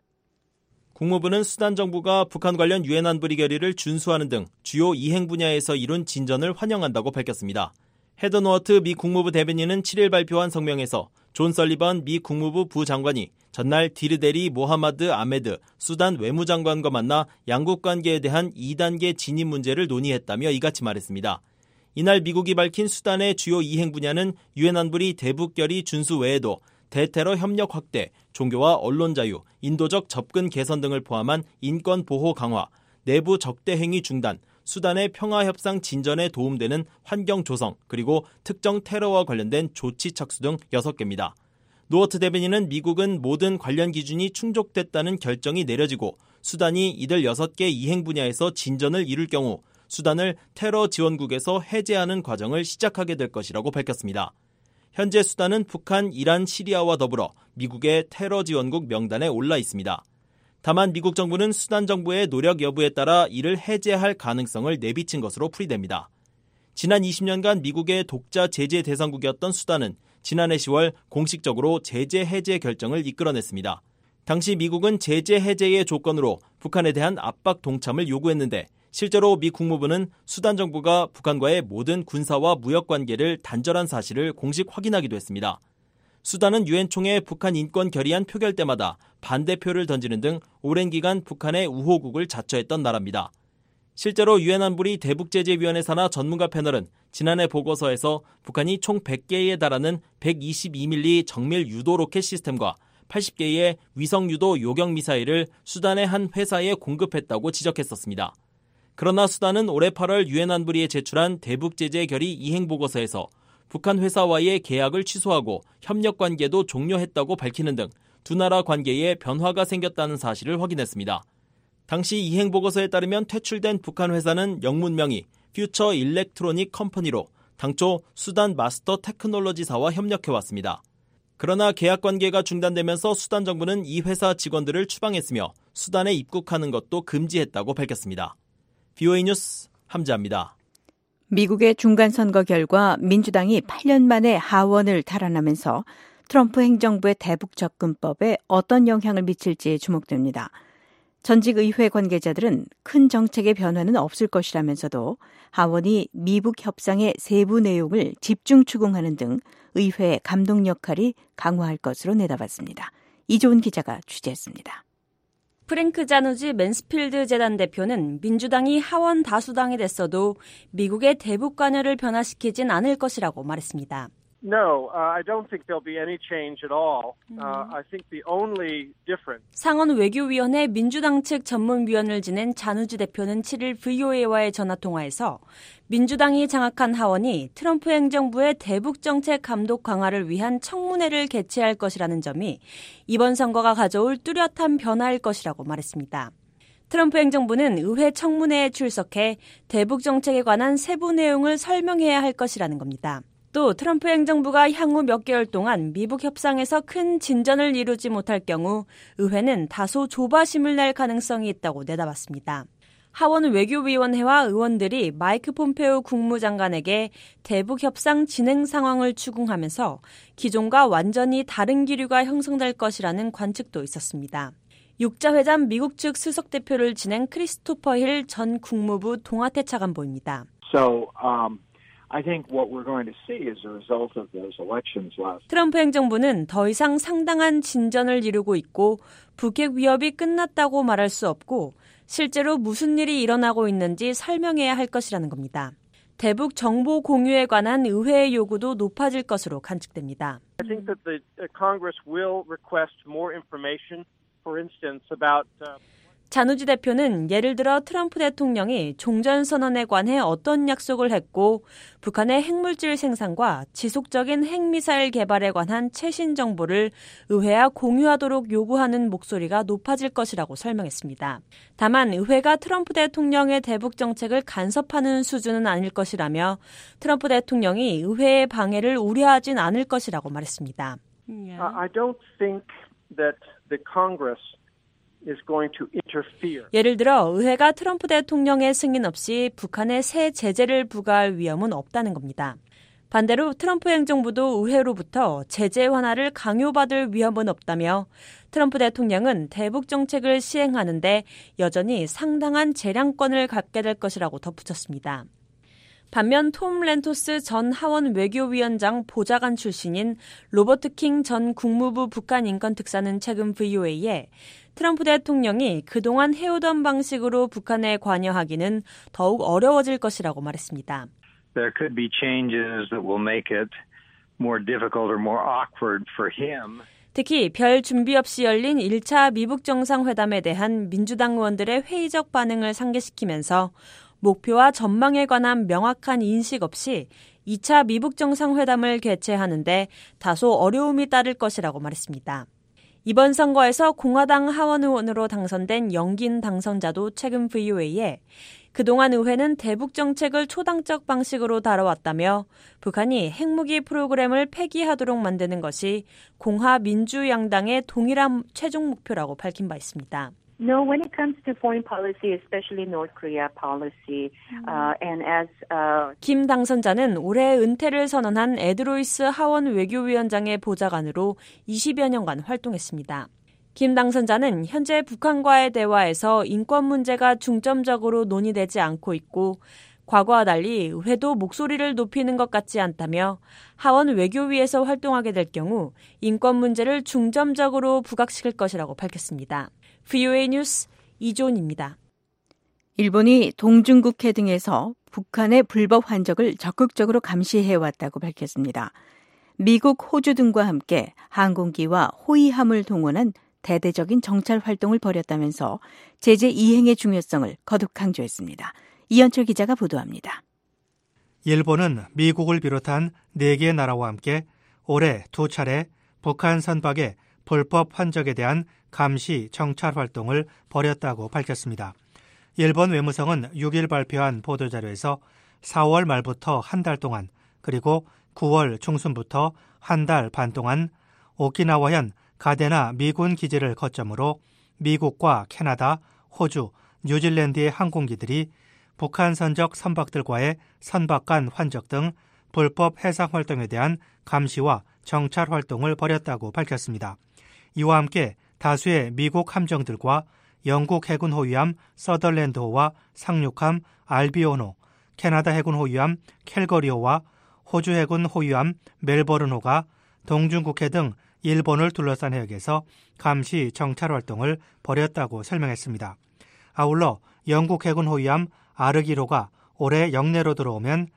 국무부는 수단 정부가 북한 관련 유엔 안보리 결의를 준수하는 등 주요 이행 분야에서 이룬 진전을 환영한다고 밝혔습니다. 헤더 노어트 미 국무부 대변인은 칠 일 발표한 성명에서 존 설리번 미 국무부 부장관이 전날 디르데리 모하마드 아메드 수단 외무장관과 만나 양국 관계에 대한 이 단계 진입 문제를 논의했다며 이같이 말했습니다. 이날 미국이 밝힌 수단의 주요 이행 분야는 유엔 안보리 대북 결의 준수 외에도 대테러 협력 확대, 종교와 언론 자유, 인도적 접근 개선 등을 포함한 인권 보호 강화, 내부 적대 행위 중단, 수단의 평화협상 진전에 도움되는 환경 조성, 그리고 특정 테러와 관련된 조치 착수 등 여섯 개입니다. 노어트 대변인은 미국은 모든 관련 기준이 충족됐다는 결정이 내려지고 수단이 이들 여섯 개 이행 분야에서 진전을 이룰 경우 수단을 테러 지원국에서 해제하는 과정을 시작하게 될 것이라고 밝혔습니다. 현재 수단은 북한, 이란, 시리아와 더불어 미국의 테러 지원국 명단에 올라 있습니다. 다만 미국 정부는 수단 정부의 노력 여부에 따라 이를 해제할 가능성을 내비친 것으로 풀이됩니다. 지난 이십 년간 미국의 독자 제재 대상국이었던 수단은 지난해 시월 공식적으로 제재 해제 결정을 이끌어냈습니다. 당시 미국은 제재 해제의 조건으로 북한에 대한 압박 동참을 요구했는데 실제로 미 국무부는 수단 정부가 북한과의 모든 군사와 무역 관계를 단절한 사실을 공식 확인하기도 했습니다. 수단은 유엔 총회 북한 인권 결의안 표결 때마다 반대표를 던지는 등 오랜 기간 북한의 우호국을 자처했던 나라입니다. 실제로 유엔 안보리 대북제재위원회 산하 전문가 패널은 지난해 보고서에서 북한이 총 백 개에 달하는 백이십이 밀리미터 정밀 유도 로켓 시스템과 팔십 개의 위성 유도 요격 미사일을 수단의 한 회사에 공급했다고 지적했었습니다. 그러나 수단은 올해 팔월 유엔 안보리에 제출한 대북제재 결의 이행 보고서에서 북한 회사와의 계약을 취소하고 협력 관계도 종료했다고 밝히는 등 두 나라 관계에 변화가 생겼다는 사실을 확인했습니다. 당시 이행 보고서에 따르면 퇴출된 북한 회사는 영문명이 퓨처 일렉트로닉 컴퍼니로 당초 수단 마스터 테크놀로지사와 협력해왔습니다. 그러나 계약 관계가 중단되면서 수단 정부는 이 회사 직원들을 추방했으며 수단에 입국하는 것도 금지했다고 밝혔습니다. 브이오에이 뉴스 함지아입니다. 미국의 중간선거 결과 민주당이 팔 년 만에 하원을 탈환하면서 트럼프 행정부의 대북 접근법에 어떤 영향을 미칠지 주목됩니다. 전직 의회 관계자들은 큰 정책의 변화는 없을 것이라면서도 하원이 미북 협상의 세부 내용을 집중 추궁하는 등 의회의 감독 역할이 강화할 것으로 내다봤습니다. 이조은 기자가 취재했습니다. 프랭크 자누지 맨스필드 재단 대표는 민주당이 하원 다수당이 됐어도 미국의 대북 관여를 변화시키진 않을 것이라고 말했습니다. No, uh, I don't think there'll be any change at all. Uh, I think the only difference. 상원 외교위원회 민주당 측 전문위원을 지낸 잔우지 대표는 칠일 브이오에이와의 전화통화에서 민주당이 장악한 하원이 트럼프 행정부의 대북정책 감독 강화를 위한 청문회를 개최할 것이라는 점이 이번 선거가 가져올 뚜렷한 변화일 것이라고 말했습니다. 트럼프 행정부는 의회 청문회에 출석해 대북정책에 관한 세부 내용을 설명해야 할 것이라는 겁니다. 또 트럼프 행정부가 향후 몇 개월 동안 미북 협상에서 큰 진전을 이루지 못할 경우 의회는 다소 조바심을 낼 가능성이 있다고 내다봤습니다. 하원 외교위원회와 의원들이 마이크 폼페오 국무장관에게 대북 협상 진행 상황을 추궁하면서 기존과 완전히 다른 기류가 형성될 것이라는 관측도 있었습니다. 육자회담 미국 측 수석 대표를 지낸 크리스토퍼 힐 전 국무부 동아태 차관보입니다. So, um... I think what we're going to see as a result of those elections last. 트럼프 행정부는 더 이상 상당한 진전을 이루고 있고 북핵 위협이 끝났다고 말할 수 없고 실제로 무슨 일이 일어나고 있는지 설명해야 할 것이라는 겁니다. 대북 정보 공유에 관한 의회의 요구도 높아질 것으로 관측됩니다. I think that the Congress will request more information, for instance, about. Uh... 잔우지 대표는 예를 들어 트럼프 대통령이 종전선언에 관해 어떤 약속을 했고 북한의 핵물질 생산과 지속적인 핵미사일 개발에 관한 최신 정보를 의회와 공유하도록 요구하는 목소리가 높아질 것이라고 설명했습니다. 다만 의회가 트럼프 대통령의 대북 정책을 간섭하는 수준은 아닐 것이라며 트럼프 대통령이 의회의 방해를 우려하진 않을 것이라고 말했습니다. Uh, I don't think that the Congress is going to interfere. 예를 들어 의회가 트럼프 대통령의 승인 없이 북한에 새 제재를 부과할 위험은 없다는 겁니다. 반대로 트럼프 행정부도 의회로부터 제재 완화를 강요받을 위험은 없다며 트럼프 대통령은 대북 정책을 시행하는데 여전히 상당한 재량권을 갖게 될 것이라고 덧붙였습니다. 반면 톰 렌토스 전 하원 외교위원장 보좌관 출신인 로버트 킹 전 국무부 북한 인권특사는 최근 브이오에이에 트럼프 대통령이 그동안 해오던 방식으로 북한에 관여하기는 더욱 어려워질 것이라고 말했습니다. There could be changes that will make it more difficult or more awkward for him. 특히 별 준비 없이 열린 일 차 미북 정상회담에 대한 민주당 의원들의 회의적 반응을 상기시키면서 목표와 전망에 관한 명확한 인식 없이 이 차 미북 정상회담을 개최하는데 다소 어려움이 따를 것이라고 말했습니다. 이번 선거에서 공화당 하원 의원으로 당선된 영긴 당선자도 최근 브이오에이에 그동안 의회는 대북 정책을 초당적 방식으로 다뤄왔다며 북한이 핵무기 프로그램을 폐기하도록 만드는 것이 공화 민주양당의 동일한 최종 목표라고 밝힌 바 있습니다. No, when it comes to foreign policy, especially North Korea policy, uh, and as uh... 김 당선자는 올해 은퇴를 선언한 에드로이스 하원 외교위원장의 보좌관으로 이십여 년간 활동했습니다. 김 당선자는 현재 북한과의 대화에서 인권 문제가 중점적으로 논의되지 않고 있고 과거와 달리 의회도 목소리를 높이는 것 같지 않다며 하원 외교위에서 활동하게 될 경우 인권 문제를 중점적으로 부각시킬 것이라고 밝혔습니다. 브이오에이 뉴스 이조은입니다. 일본이 동중국해 등에서 북한의 불법 환적을 적극적으로 감시해왔다고 밝혔습니다. 미국, 호주 등과 함께 항공기와 호위함을 동원한 대대적인 정찰 활동을 벌였다면서 제재 이행의 중요성을 거듭 강조했습니다. 이현철 기자가 보도합니다. 일본은 미국을 비롯한 네 개의 나라와 함께 올해 두 차례 북한 선박의 불법 환적에 대한 감시 정찰 활동을 벌였다고 밝혔습니다. 일본 외무성은 육 일 발표한 보도자료에서 사월 말부터 한 달 동안 그리고 구월 중순부터 한 달 반 동안 오키나와현 가데나 미군 기지를 거점으로 미국과 캐나다, 호주, 뉴질랜드의 항공기들이 북한 선적 선박들과의 선박 간 환적 등 불법 해상 활동에 대한 감시와 정찰 활동을 벌였다고 밝혔습니다. 이와 함께 다수의 미국 함정들과 영국 해군 호위함 서덜랜드호와 상륙함 알비온호, 캐나다 해군 호위함 캘거리호와 호주 해군 호위함 멜버른호가 동중국해 등 일본을 둘러싼 해역에서 감시 정찰 활동을 벌였다고 설명했습니다. 아울러 영국 해군 호위함 아르기로가 올해 영내로 들어오면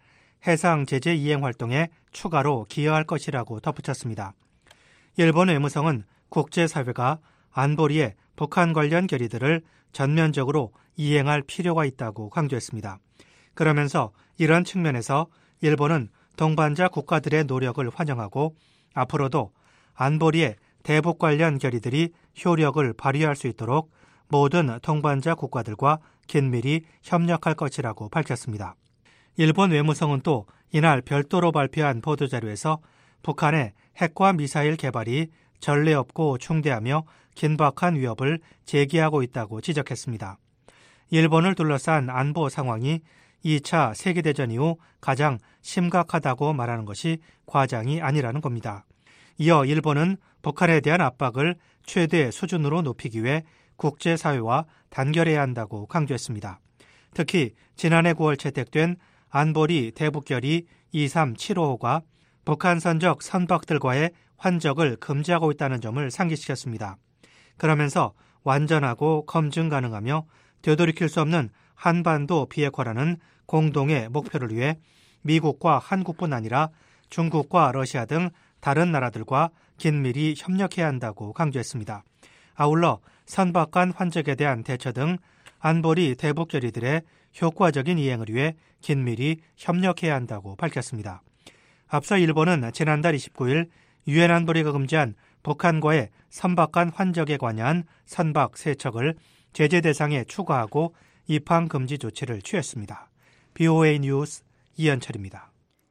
해상 제재 이행 활동에 추가로 기여할 것이라고 덧붙였습니다. 일본 외무성은 국제사회가 안보리의 북한 관련 결의들을 전면적으로 이행할 필요가 있다고 강조했습니다. 그러면서 이런 측면에서 일본은 동반자 국가들의 노력을 환영하고 앞으로도 안보리의 대북 관련 결의들이 효력을 발휘할 수 있도록 모든 동반자 국가들과 긴밀히 협력할 것이라고 밝혔습니다. 일본 외무성은 또 이날 별도로 발표한 보도자료에서 북한의 핵과 미사일 개발이 전례 없고 중대하며 긴박한 위협을 제기하고 있다고 지적했습니다. 일본을 둘러싼 안보 상황이 이 차 세계대전 이후 가장 심각하다고 말하는 것이 과장이 아니라는 겁니다. 이어 일본은 북한에 대한 압박을 최대 수준으로 높이기 위해 국제사회와 단결해야 한다고 강조했습니다. 특히 지난해 구월 채택된 안보리 대북결의 이삼칠오호가 북한 선적 선박들과의 환적을 금지하고 있다는 점을 상기시켰습니다. 그러면서 완전하고 검증 가능하며 되돌이킬 수 없는 한반도 비핵화라는 공동의 목표를 위해 미국과 한국뿐 아니라 중국과 러시아 등 다른 나라들과 긴밀히 협력해야 한다고 강조했습니다. 아울러 선박 간 환적에 대한 대처 등 안보리 대북 결의들의 효과적인 이행을 위해 긴밀히 협력해야 한다고 밝혔습니다. 앞서 일본은 지난달 이십구일 유엔 안보리가 금지한 북한과의 선박 간 환적에 관한 선박 세 척을 제재 대상에 추가하고 입항 금지 조치를 취했습니다. 비오에이 뉴스 이현철입니다.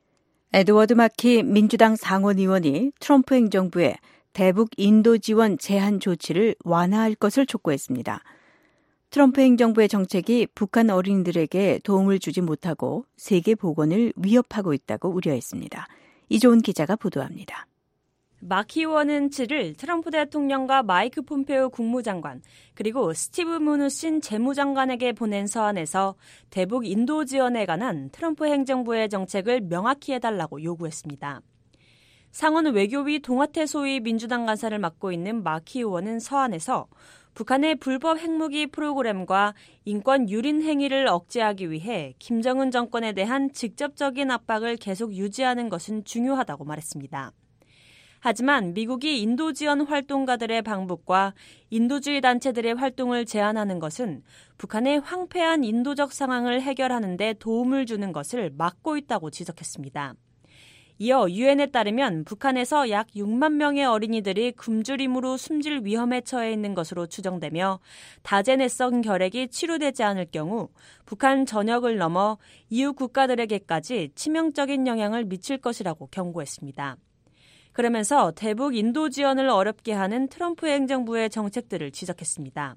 에드워드 마키 민주당 상원의원이 트럼프 행정부에 대북 인도 지원 제한 조치를 완화할 것을 촉구했습니다. 트럼프 행정부의 정책이 북한 어린이들에게 도움을 주지 못하고 세계 보건을 위협하고 있다고 우려했습니다. 이조은 기자가 보도합니다. 마키 의원은 칠일 트럼프 대통령과 마이크 폼페오 국무장관 그리고 스티브 무누신 재무장관에게 보낸 서한에서 대북 인도 지원에 관한 트럼프 행정부의 정책을 명확히 해달라고 요구했습니다. 상원 외교위 동아태 소위 민주당 간사를 맡고 있는 마키 의원은 서한에서 북한의 불법 핵무기 프로그램과 인권 유린 행위를 억제하기 위해 김정은 정권에 대한 직접적인 압박을 계속 유지하는 것은 중요하다고 말했습니다. 하지만 미국이 인도 지원 활동가들의 방북과 인도주의 단체들의 활동을 제한하는 것은 북한의 황폐한 인도적 상황을 해결하는 데 도움을 주는 것을 막고 있다고 지적했습니다. 이어 유엔에 따르면 북한에서 약 육만 명의 어린이들이 굶주림으로 숨질 위험에 처해 있는 것으로 추정되며 다제내성 결핵이 치료되지 않을 경우 북한 전역을 넘어 이웃 국가들에게까지 치명적인 영향을 미칠 것이라고 경고했습니다. 그러면서 대북 인도 지원을 어렵게 하는 트럼프 행정부의 정책들을 지적했습니다.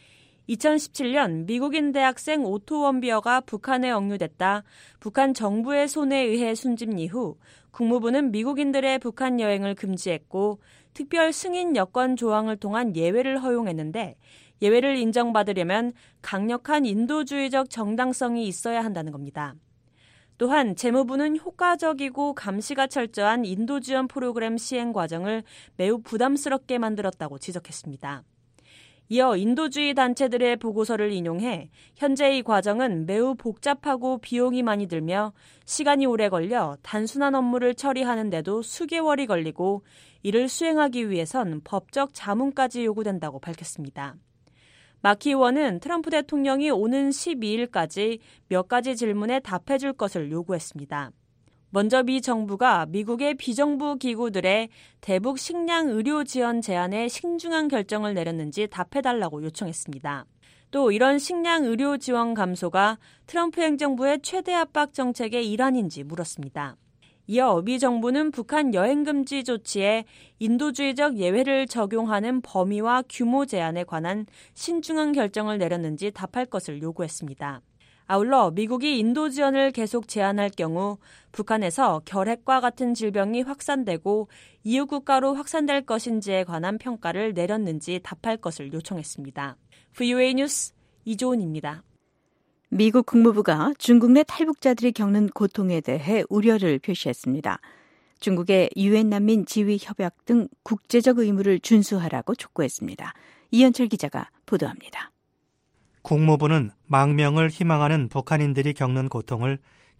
이천십칠년 미국인 대학생 오토 원비어가 북한에 억류됐다 북한 정부의 손에 의해 숨진 이후 국무부는 미국인들의 북한 여행을 금지했고 특별 승인 여권 조항을 통한 예외를 허용했는데 예외를 인정받으려면 강력한 인도주의적 정당성이 있어야 한다는 겁니다. 또한 재무부는 효과적이고 감시가 철저한 인도 지원 프로그램 시행 과정을 매우 부담스럽게 만들었다고 지적했습니다. 이어 인도주의 단체들의 보고서를 인용해 현재 이 과정은 매우 복잡하고 비용이 많이 들며 시간이 오래 걸려 단순한 업무를 처리하는 데도 수개월이 걸리고 이를 수행하기 위해선 법적 자문까지 요구된다고 밝혔습니다. 마키 의원은 트럼프 대통령이 오는 십이일까지 몇 가지 질문에 답해줄 것을 요구했습니다. 먼저 미 정부가 미국의 비정부 기구들의 대북 식량 의료 지원 제안에 신중한 결정을 내렸는지 답해달라고 요청했습니다. 또 이런 식량 의료 지원 감소가 트럼프 행정부의 최대 압박 정책의 일환인지 물었습니다. 이어 미 정부는 북한 여행 금지 조치에 인도주의적 예외를 적용하는 범위와 규모 제한에 관한 신중한 결정을 내렸는지 답할 것을 요구했습니다. 아울러 미국이 인도 지원을 계속 제한할 경우 북한에서 결핵과 같은 질병이 확산되고 이웃 국가로 확산될 것인지에 관한 평가를 내렸는지 답할 것을 요청했습니다. 브이오에이 뉴스 이조은입니다. 미국 국무부가 중국 내 탈북자들이 겪는 고통에 대해 우려를 표시했습니다. 중국의 유엔 난민 지위 협약 등 국제적 의무를 준수하라고 촉구했습니다. 이현철 기자가 보도합니다. 국무부는 망명을 희망하는 북한인들이 겪는 고통을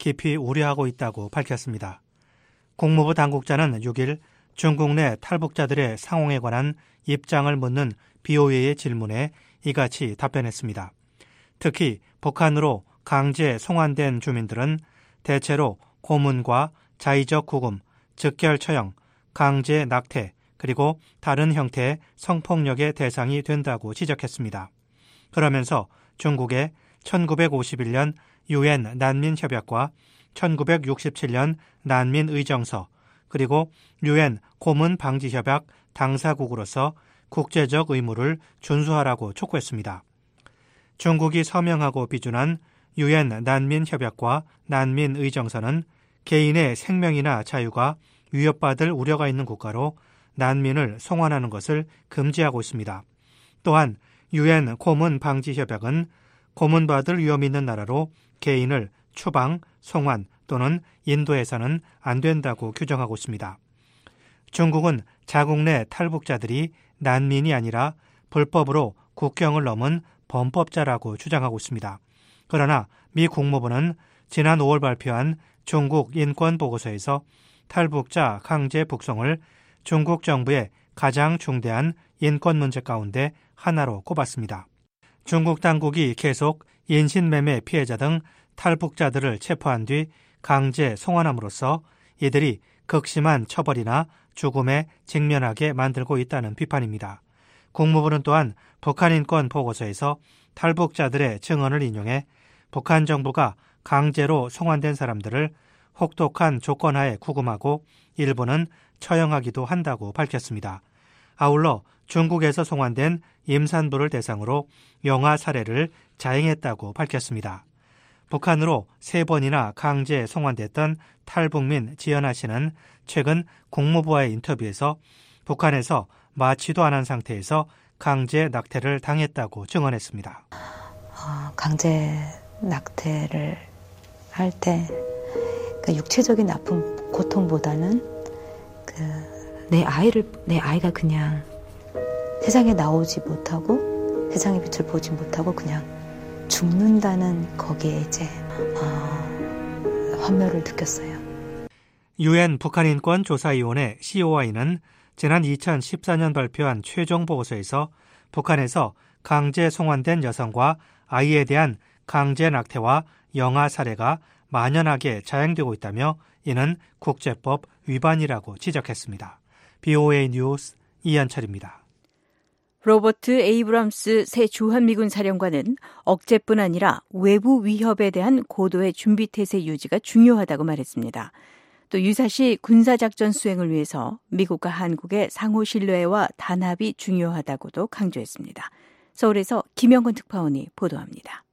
깊이 우려하고 있다고 밝혔습니다. 국무부 당국자는 육 일 중국 내 탈북자들의 상황에 관한 입장을 묻는 비오에이의 질문에 이같이 답변했습니다. 특히 북한으로 강제 송환된 주민들은 대체로 고문과 자의적 구금, 즉결 처형, 강제 낙태, 그리고 다른 형태의 성폭력의 대상이 된다고 지적했습니다. 그러면서 중국의 천구백오십일 년 유엔 난민협약과 천구백육십칠 년 난민의정서, 그리고 유엔 고문방지협약 당사국으로서 국제적 의무를 준수하라고 촉구했습니다. 중국이 서명하고 비준한 유엔 난민협약과 난민의정서는 개인의 생명이나 자유가 위협받을 우려가 있는 국가로 난민을 송환하는 것을 금지하고 있습니다. 또한 유엔 고문방지협약은 고문받을 위험이 있는 나라로 개인을 추방, 송환 또는 인도해서는 안 된다고 규정하고 있습니다. 중국은 자국 내 탈북자들이 난민이 아니라 불법으로 국경을 넘은 범법자라고 주장하고 있습니다. 그러나 미 국무부는 지난 오월 발표한 중국 인권보고서에서 탈북자 강제 북송을 중국 정부의 가장 중대한 인권 문제 가운데 하나로 꼽았습니다. 중국 당국이 계속 인신매매 피해자 등 탈북자들을 체포한 뒤 강제 송환함으로써 이들이 극심한 처벌이나 죽음에 직면하게 만들고 있다는 비판입니다. 국무부는 또한 북한 인권 보고서에서 탈북자들의 증언을 인용해 북한 정부가 강제로 송환된 사람들을 혹독한 조건하에 구금하고 일부는 처형하기도 한다고 밝혔습니다. 아울러 중국에서 송환된 임산부를 대상으로 영아 살해를 자행했다고 밝혔습니다. 북한으로 세 번이나 강제 송환됐던 탈북민 지연아 씨는 최근 국무부와의 인터뷰에서 북한에서 마취도 안 한 상태에서 강제 낙태를 당했다고 증언했습니다. 어, 강제 낙태를 할 때 그 육체적인 아픔, 고통보다는 그 내 아이를 내 아이가 그냥 세상에 나오지 못하고 세상의 빛을 보지 못하고 그냥 죽는다는 거기에 이제 어, 환멸을 느꼈어요. 유엔 북한인권조사위원회 씨오아이는 지난 이천십사 년 발표한 최종 보고서에서 북한에서 강제 송환된 여성과 아이에 대한 강제 낙태와 영아 살해가 만연하게 자행되고 있다며 이는 국제법 위반이라고 지적했습니다. 비오에이 뉴스 이한철입니다. 로버트 에이브럼스 새 주한미군 사령관은 억제뿐 아니라 외부 위협에 대한 고도의 준비태세 유지가 중요하다고 말했습니다. 또 유사시 군사작전 수행을 위해서 미국과 한국의 상호 신뢰와 단합이 중요하다고도 강조했습니다. 서울에서 김영건 특파원이 보도합니다.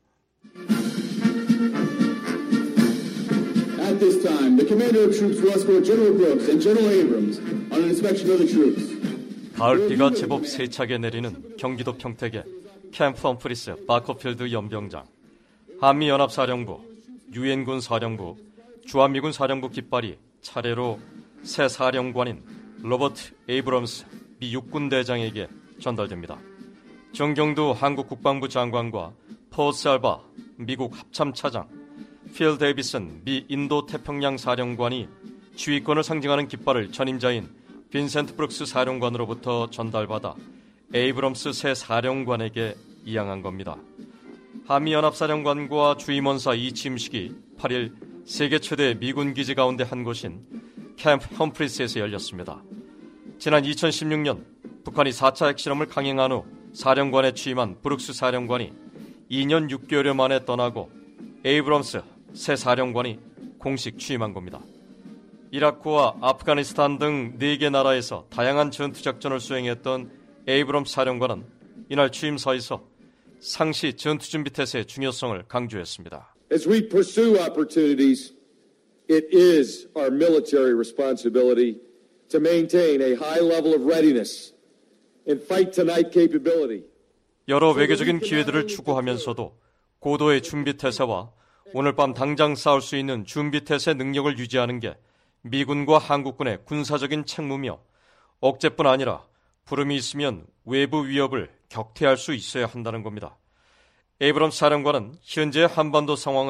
At this time, the commander of troops will escort General Brooks and General Abrams on an inspection of the troops. 가을비가 제법 세차게 내리는 경기도 평택의 캠프 험프리스 바커필드 연병장, 한미연합사령부, 유엔군 사령부, 주한미군 사령부 깃발이 차례로 새 사령관인 로버트 에이브럼스 미 육군대장에게 전달됩니다. 정경두 한국 국방부 장관과 폴 셀바 미국 합참차장, 필 데이비슨 미 인도 태평양 사령관이 지휘권을 상징하는 깃발을 전임자인 빈센트 브룩스 사령관으로부터 전달받아 에이브럼스 새 사령관에게 이양한 겁니다. 한미연합사령관과 주임원사 이 취임식이 팔 일 세계 최대 미군 기지 가운데 한 곳인 캠프 험프리스에서 열렸습니다. 지난 이천십육 년 북한이 사 차 핵실험을 강행한 후 사령관에 취임한 브룩스 사령관이 이 년 육 개월여 만에 떠나고 에이브럼스 새 사령관이 공식 취임한 겁니다. 이라크와 아프가니스탄 등 네 개 나라에서 다양한 전투작전을 수행했던 에이브럼스 사령관은 이날 취임서에서 상시 전투준비태세의 중요성을 강조했습니다. As we pursue opportunities, it is our military responsibility to maintain a high level of readiness and fight tonight capability. 여러 외교적인 기회들을 추구하면서도 고도의 준비태세와 오늘 밤 당장 싸울 수 있는 준비태세 능력을 유지하는 게 미군과 한국군의 군사적인 책무며 억제뿐 아니라 부름이 있으면 외부 위협을 격퇴할 수 있어야 한다는 겁니다. 에이브럼스 사령관은 현재의 한반도 상황은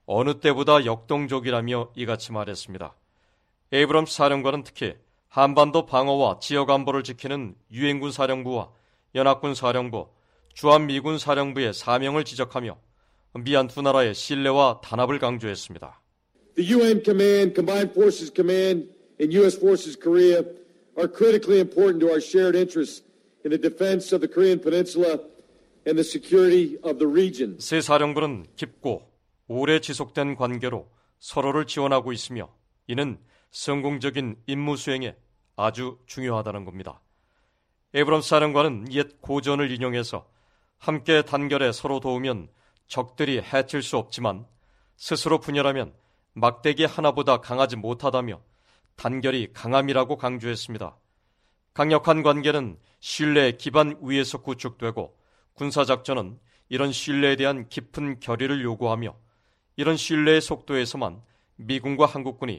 어느 때보다 역동적이라며 이같이 말했습니다. 에이브럼스 사령관은 특히 한반도 방어와 지역 안보를 지키는 유엔군 사령부와 연합군 사령부, 주한미군 사령부의 사명을 지적하며 미한 두 나라의 신뢰와 단합을 강조했습니다. The U N Command, Combined Forces Command, and U S Forces Korea are critically important to our shared interests in the defense of the Korean Peninsula and the security of the region. 세 사령부는 깊고 오래 지속된 관계로 서로를 지원하고 있으며 이는 성공적인 임무 수행에 아주 중요하다는 겁니다. 에이브럼스 사령관은 옛 고전을 인용해서 함께 단결해 서로 도우면 적들이 해칠 수 없지만 스스로 분열하면 막대기 하나보다 강하지 못하다며 단결이 강함이라고 강조했습니다. 강력한 관계는 신뢰의 기반 위에서 구축되고 군사작전은 이런 신뢰에 대한 깊은 결의를 요구하며 이런 신뢰의 속도에서만 미군과 한국군이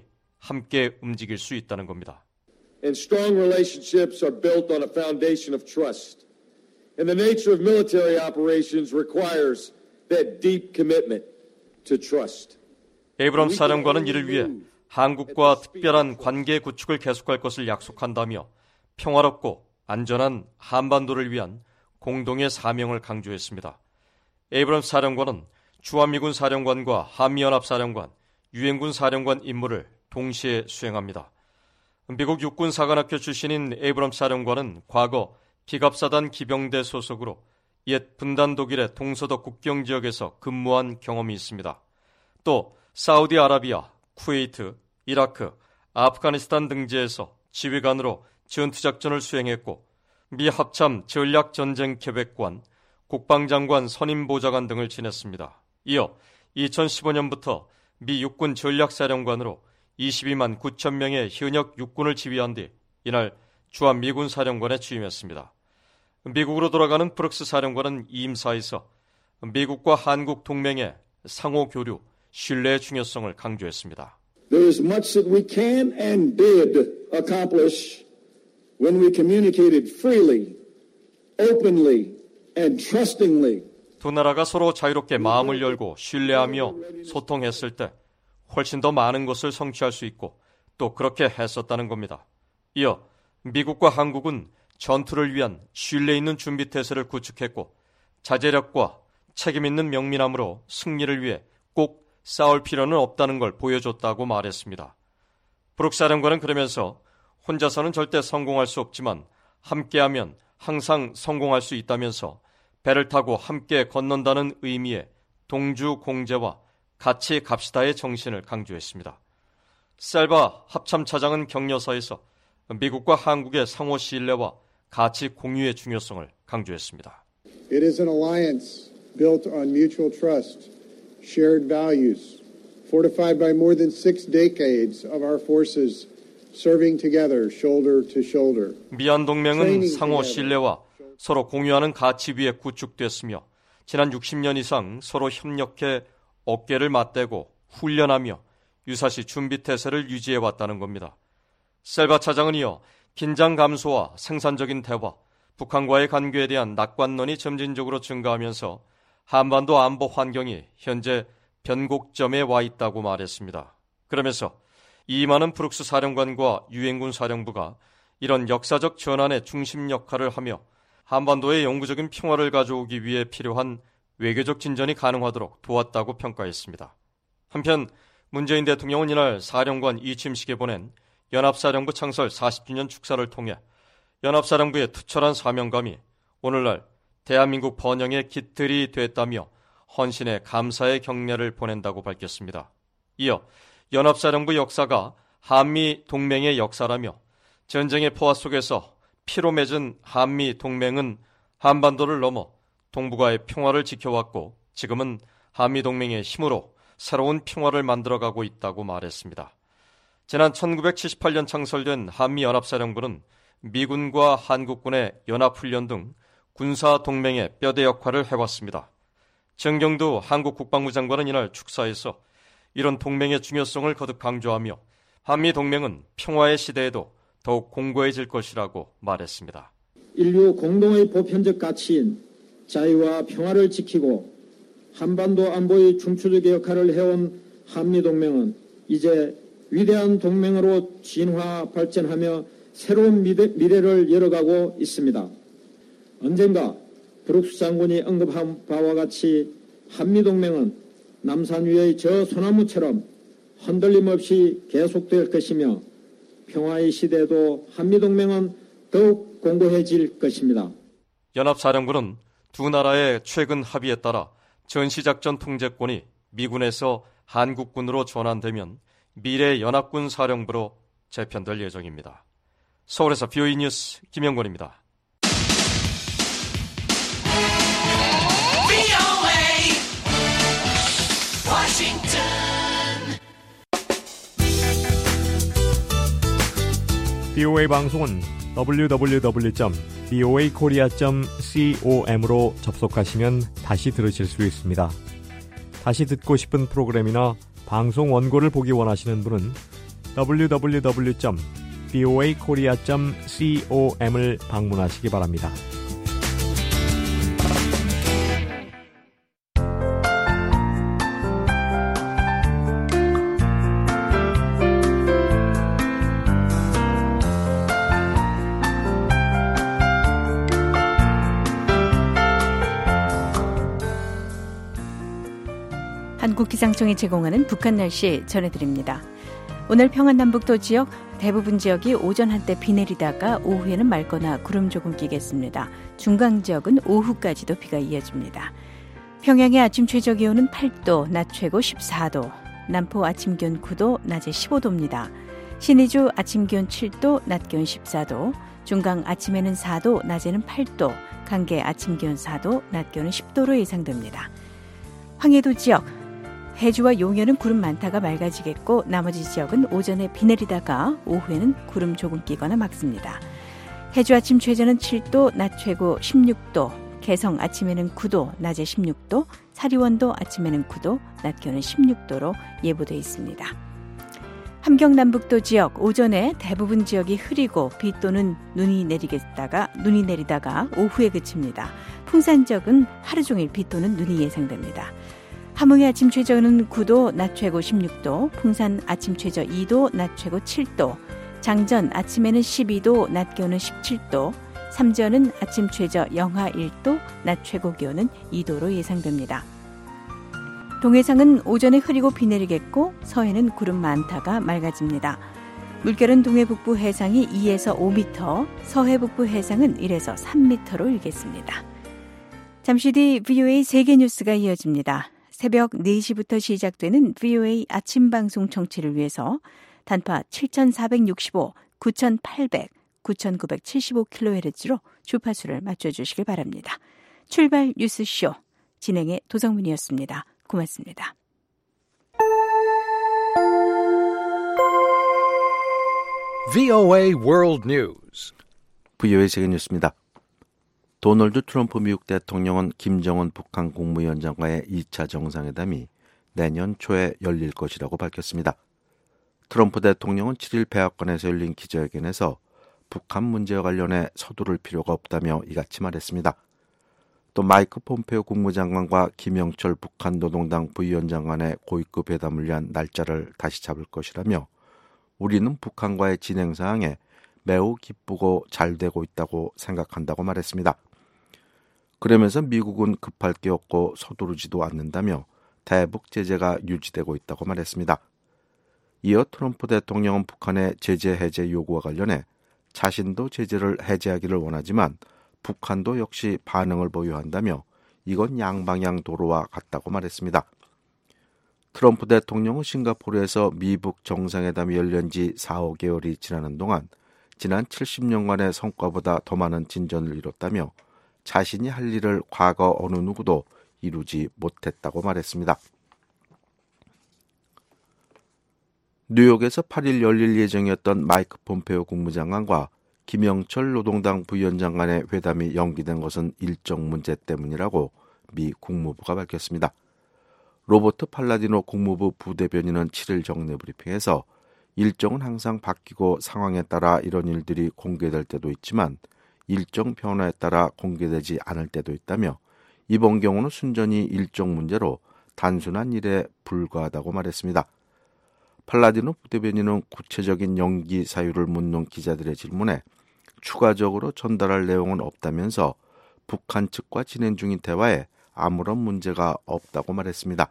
함께 움직일 수 있다는 겁니다. And strong relationships are built on a foundation of trust. And the nature of military operations requires that deep commitment to trust. 에이브럼스 사령관은 이를 위해 한국과 특별한 관계 구축을 계속할 것을 약속한다며 평화롭고 안전한 한반도를 위한 공동의 사명을 강조했습니다. 에이브럼스 사령관은 주한미군 사령관과 한미연합사령관, 유엔군 사령관 임무를 동시에 수행합니다. 미국 육군사관학교 출신인 에이브럼스 사령관은 과거 기갑사단 기병대 소속으로 옛 분단 독일의 동서독 국경지역에서 근무한 경험이 있습니다. 또 사우디아라비아, 쿠웨이트, 이라크, 아프가니스탄 등지에서 지휘관으로 전투작전을 수행했고 미 합참 전략전쟁계획관, 국방장관 선임보좌관 등을 지냈습니다. 이어 이천십오 년부터 미 육군 전략사령관으로 이십이만 구천 명의 현역 육군을 지휘한 뒤 이날 주한미군 사령관에 취임했습니다. 미국으로 돌아가는 브룩스 사령관은 이임사에서 미국과 한국 동맹의 상호 교류, 신뢰의 중요성을 강조했습니다. There is much that we can and did accomplish when we communicated freely, openly, and trustingly. 두 나라가 서로 자유롭게 마음을 열고 신뢰하며 소통했을 때 훨씬 더 많은 것을 성취할 수 있고 또 그렇게 했었다는 겁니다. 이어 미국과 한국은 전투를 위한 신뢰 있는 준비태세를 구축했고 자제력과 책임 있는 명민함으로 승리를 위해 꼭 싸울 필요는 없다는 걸 보여줬다고 말했습니다. 브룩스 사령관은 그러면서 혼자서는 절대 성공할 수 없지만 함께하면 항상 성공할 수 있다면서 배를 타고 함께 건넌다는 의미의 동주 공제와 같이 갑시다의 정신을 강조했습니다. 셀바 합참차장은 격려사에서 미국과 한국의 상호 신뢰와 가치 공유의 중요성을 강조했습니다. It is an alliance built on mutual trust, shared values, fortified by more than six decades of our forces serving together, shoulder to shoulder. 미한 동맹은 상호 신뢰와 서로 공유하는 가치 위에 구축됐으며 지난 육십 년 이상 서로 협력해 어깨를 맞대고 훈련하며 유사시 준비태세를 유지해왔다는 겁니다. 셀바 차장은 이어 긴장 감소와 생산적인 대화, 북한과의 관계에 대한 낙관론이 점진적으로 증가하면서 한반도 안보 환경이 현재 변곡점에 와 있다고 말했습니다. 그러면서 이임하는 브룩스 사령관과 유엔군 사령부가 이런 역사적 전환의 중심 역할을 하며 한반도의 영구적인 평화를 가져오기 위해 필요한 외교적 진전이 가능하도록 도왔다고 평가했습니다. 한편 문재인 대통령은 이날 사령관 이취임식에 보낸 연합사령부 창설 사십 주년 축사를 통해 연합사령부의 투철한 사명감이 오늘날 대한민국 번영의 깃들이 됐다며 헌신의 감사의 경례를 보낸다고 밝혔습니다. 이어 연합사령부 역사가 한미 동맹의 역사라며 전쟁의 포화 속에서 피로 맺은 한미 동맹은 한반도를 넘어 동북아의 평화를 지켜왔고 지금은 한미 동맹의 힘으로 새로운 평화를 만들어가고 있다고 말했습니다. 지난 천구백칠십팔 년 창설된 한미연합사령부는 미군과 한국군의 연합훈련 등 군사동맹의 뼈대 역할을 해왔습니다. 정경두 한국 국방부 장관은 이날 축사에서 이런 동맹의 중요성을 거듭 강조하며 한미동맹은 평화의 시대에도 더욱 공고해질 것이라고 말했습니다. 인류 공동의 보편적 가치인 자유와 평화를 지키고 한반도 안보의 중추적인 역할을 해온 한미동맹은 이제 위대한 동맹으로 진화 발전하며 새로운 미래, 미래를 열어가고 있습니다. 언젠가 브룩스 장군이 언급한 바와 같이 한미동맹은 남산 위의 저 소나무처럼 흔들림 없이 계속될 것이며 평화의 시대에도 한미동맹은 더욱 공고해질 것입니다. 연합사령부는 두 나라의 최근 합의에 따라 전시작전 통제권이 미군에서 한국군으로 전환되면 미래 연합군 사령부로 재편될 예정입니다. 서울에서 비오이 뉴스 김영권입니다. 비오에이 방송은 더블유 더블유 더블유 점 비오에이 코리아 점 com으로 접속하시면 다시 들으실 수 있습니다. 다시 듣고 싶은 프로그램이나 방송 원고를 보기 원하시는 분은 더블유 더블유 더블유 점 비오에이 코리아 점 com을 방문하시기 바랍니다. 한국기상청이 제공하는 북한 날씨 전해드립니다. 오늘 평안남북도 지역 대부분 지역이 오전 한때 비 내리다가 오후에는 맑거나 구름 조금 끼겠습니다. 중강 지역은 오후까지도 비가 이어집니다. 평양의 아침 최저기온은 팔 도, 낮 최고 십사 도, 남포 아침 기온 구 도, 낮에 십오 도입니다. 신의주 아침 기온 칠 도, 낮 기온 십사 도, 중강 아침에는 사 도, 낮에는 팔 도, 강계 아침 기온 사 도, 낮 기온은 십 도로 예상됩니다. 황해도 지역 해주와 용현은 구름 많다가 맑아지겠고 나머지 지역은 오전에 비 내리다가 오후에는 구름 조금 끼거나 막습니다. 해주 아침 최저는 칠 도, 낮 최고 십육 도, 개성 아침에는 구 도, 낮에 십육 도, 사리원도 아침에는 구 도, 낮 기온은 십육 도로 예보되어 있습니다. 함경남북도 지역 오전에 대부분 지역이 흐리고 비 또는 눈이 내리겠다가 눈이 내리다가 오후에 그칩니다. 풍산 지역은 하루 종일 비 또는 눈이 예상됩니다. 함흥의 아침 최저는 구 도, 낮 최고 십육 도, 풍산 아침 최저 이 도, 낮 최고 칠 도, 장전 아침에는 십이 도, 낮 기온은 십칠 도, 삼전은 아침 최저 영하 일 도, 낮 최고 기온은 이 도로 예상됩니다. 동해상은 오전에 흐리고 비 내리겠고 서해는 구름 많다가 맑아집니다. 물결은 동해 북부 해상이 이에서 오 미터, 서해 북부 해상은 일에서 삼 미터로 일겠습니다. 잠시 뒤 비오에이 세계 뉴스가 이어집니다. 새벽 네 시부터 시작되는 비오에이 아침 방송 청취를 위해서 단파 칠천사백육십오, 구천팔백, 구천구백칠십오 킬로헤르츠로 주파수를 맞춰주시길 바랍니다. 출발 뉴스쇼 진행의 도성문이었습니다. 고맙습니다. 브이오에이 World News. 비오에이 세계 뉴스입니다. 도널드 트럼프 미국 대통령은 김정은 북한 국무위원장과의 이 차 정상회담이 내년 초에 열릴 것이라고 밝혔습니다. 트럼프 대통령은 칠 일 백악관에서 열린 기자회견에서 북한 문제와 관련해 서두를 필요가 없다며 이같이 말했습니다. 또 마이크 폼페오 국무장관과 김영철 북한 노동당 부위원장 간의 고위급 회담을 위한 날짜를 다시 잡을 것이라며 우리는 북한과의 진행 사항에 매우 기쁘고 잘 되고 있다고 생각한다고 말했습니다. 그러면서 미국은 급할 게 없고 서두르지도 않는다며 대북 제재가 유지되고 있다고 말했습니다. 이어 트럼프 대통령은 북한의 제재 해제 요구와 관련해 자신도 제재를 해제하기를 원하지만 북한도 역시 반응을 보여한다며 이건 양방향 도로와 같다고 말했습니다. 트럼프 대통령은 싱가포르에서 미북 정상회담이 열린 지 사, 오 개월이 지나는 동안 지난 칠십 년간의 성과보다 더 많은 진전을 이뤘다며 자신이 할 일을 과거 어느 누구도 이루지 못했다고 말했습니다. 뉴욕에서 팔 일 열릴 예정이었던 마이크 폼페오 국무장관과 김영철 노동당 부위원장 간의 회담이 연기된 것은 일정 문제 때문이라고 미 국무부가 밝혔습니다. 로버트 팔라디노 국무부 부대변인은 칠 일 정례 브리핑에서 일정은 항상 바뀌고 상황에 따라 이런 일들이 공개될 때도 있지만 일정 변화에 따라 공개되지 않을 때도 있다며 이번 경우는 순전히 일정 문제로 단순한 일에 불과하다고 말했습니다. 팔라디노 부대변인은 구체적인 연기 사유를 묻는 기자들의 질문에 추가적으로 전달할 내용은 없다면서 북한 측과 진행 중인 대화에 아무런 문제가 없다고 말했습니다.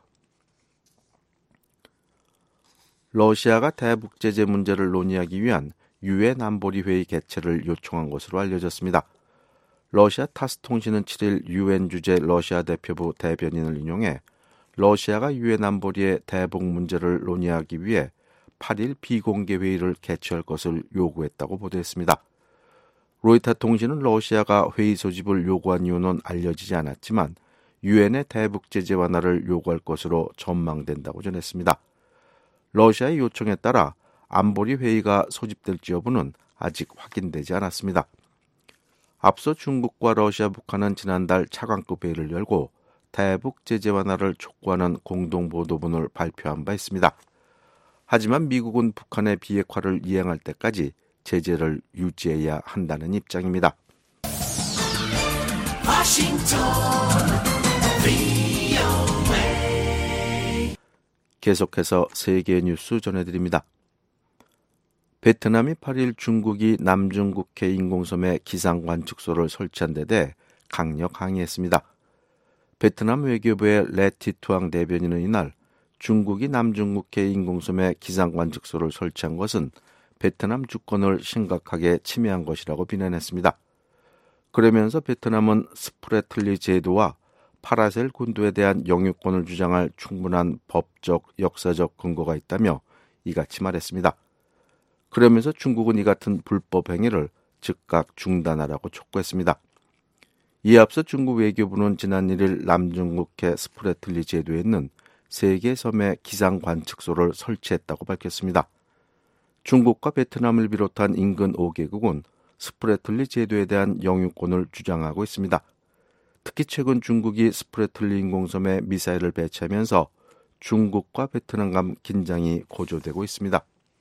러시아가 대북 제재 문제를 논의하기 위한 유엔 안보리 회의 개최를 요청한 것으로 알려졌습니다. 러시아 타스 통신은 칠 일 유엔 주재 러시아 대표부 대변인을 인용해 러시아가 유엔 안보리의 대북 문제를 논의하기 위해 팔 일 비공개 회의를 개최할 것을 요구했다고 보도했습니다. 로이터 통신은 러시아가 회의 소집을 요구한 이유는 알려지지 않았지만 유엔의 대북 제재 완화를 요구할 것으로 전망된다고 전했습니다. 러시아의 요청에 따라 안보리 회의가 소집될지 여부는 아직 확인되지 않았습니다. 앞서 중국과 러시아, 북한은 지난달 차관급 회의를 열고 대북 제재 완화를 촉구하는 공동보도문을 발표한 바 있습니다. 하지만 미국은 북한의 비핵화를 이행할 때까지 제재를 유지해야 한다는 입장입니다. 계속해서 세계 뉴스 전해드립니다. 베트남이 팔 일 중국이 남중국해 인공섬에 기상관측소를 설치한 데 대해 강력 항의했습니다. 베트남 외교부의 레티투앙 대변인은 이날 중국이 남중국해 인공섬에 기상관측소를 설치한 것은 베트남 주권을 심각하게 침해한 것이라고 비난했습니다. 그러면서 베트남은 스프래틀리 제도와 파라셀 군도에 대한 영유권을 주장할 충분한 법적, 역사적 근거가 있다며 이같이 말했습니다. 그러면서 중국은 이 같은 불법 행위를 즉각 중단하라고 촉구했습니다. 이에 앞서 중국 외교부는 지난 일 일 남중국해 스프래틀리 제도에 있는 세 개 섬에 기상관측소를 설치했다고 밝혔습니다. 중국과 베트남을 비롯한 인근 오 개국은 스프래틀리 제도에 대한 영유권을 주장하고 있습니다. 특히 최근 중국이 스프래틀리 인공섬에 미사일을 배치하면서 중국과 베트남 간 긴장이 고조되고 있습니다.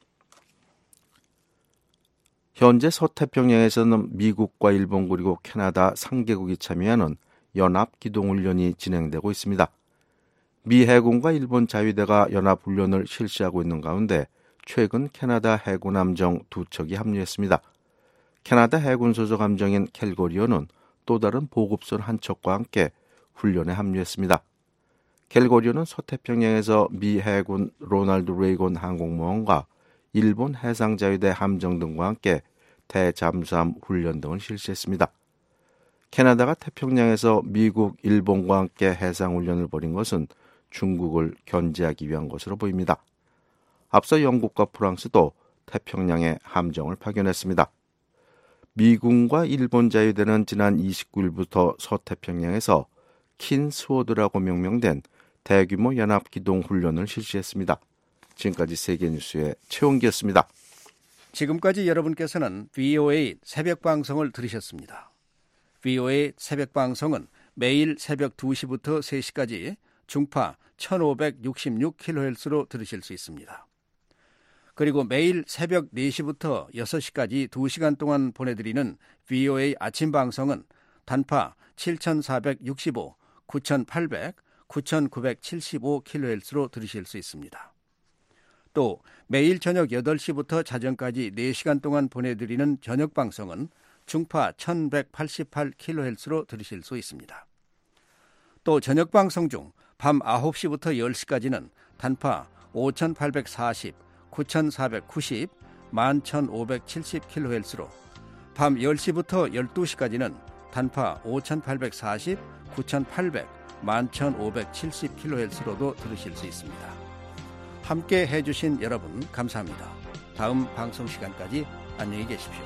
현재 서태평양에서는 미국과 일본 그리고 캐나다 세 개국이 참여하는 연합기동훈련이 진행되고 있습니다. 미 해군과 일본 자위대가 연합훈련을 실시하고 있는 가운데 최근 캐나다 해군 함정 두 척이 합류했습니다. 캐나다 해군 소속 함정인 캘거리어는 또 다른 보급선 한 척과 함께 훈련에 합류했습니다. 캘거리어는 서태평양에서 미 해군 로널드 레이건 항공모함과 일본 해상자위대 함정 등과 함께 대잠수함 훈련 등을 실시했습니다. 캐나다가 태평양에서 미국, 일본과 함께 해상훈련을 벌인 것은 중국을 견제하기 위한 것으로 보입니다. 앞서 영국과 프랑스도 태평양에 함정을 파견했습니다. 미군과 일본 자위대는 지난 이십구 일부터 서태평양에서 킨 스워드라고 명명된 대규모 연합기동훈련을 실시했습니다. 지금까지 세계뉴스의 최원기였습니다. 지금까지 여러분께서는 브이오에이 새벽방송을 들으셨습니다. 브이오에이 새벽방송은 매일 새벽 두 시부터 세 시까지 중파 천오백육십육 킬로헤르츠로 들으실 수 있습니다. 그리고 매일 새벽 네 시부터 여섯 시까지 두 시간 동안 보내드리는 브이오에이 아침방송은 단파 칠천사백육십오, 구천팔백, 구천구백칠십오 킬로헤르츠로 들으실 수 있습니다. 또 매일 저녁 여덟 시부터 자정까지 네 시간 동안 보내드리는 저녁방송은 중파 천백팔십팔 킬로헤르츠로 들으실 수 있습니다. 또 저녁방송 중 밤 아홉 시부터 열 시까지는 단파 오천팔백사십, 구천사백구십, 만천오백칠십 킬로헤르츠로 밤 열 시부터 열두 시까지는 단파 오천팔백사십, 구천팔백, 만천오백칠십 킬로헤르츠로도 들으실 수 있습니다. 함께 해주신 여러분 감사합니다. 다음 방송 시간까지 안녕히 계십시오.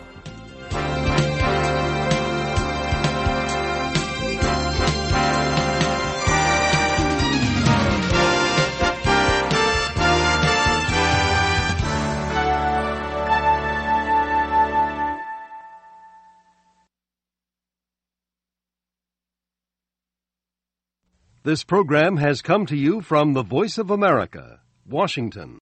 This program has come to you from the Voice of America, Washington.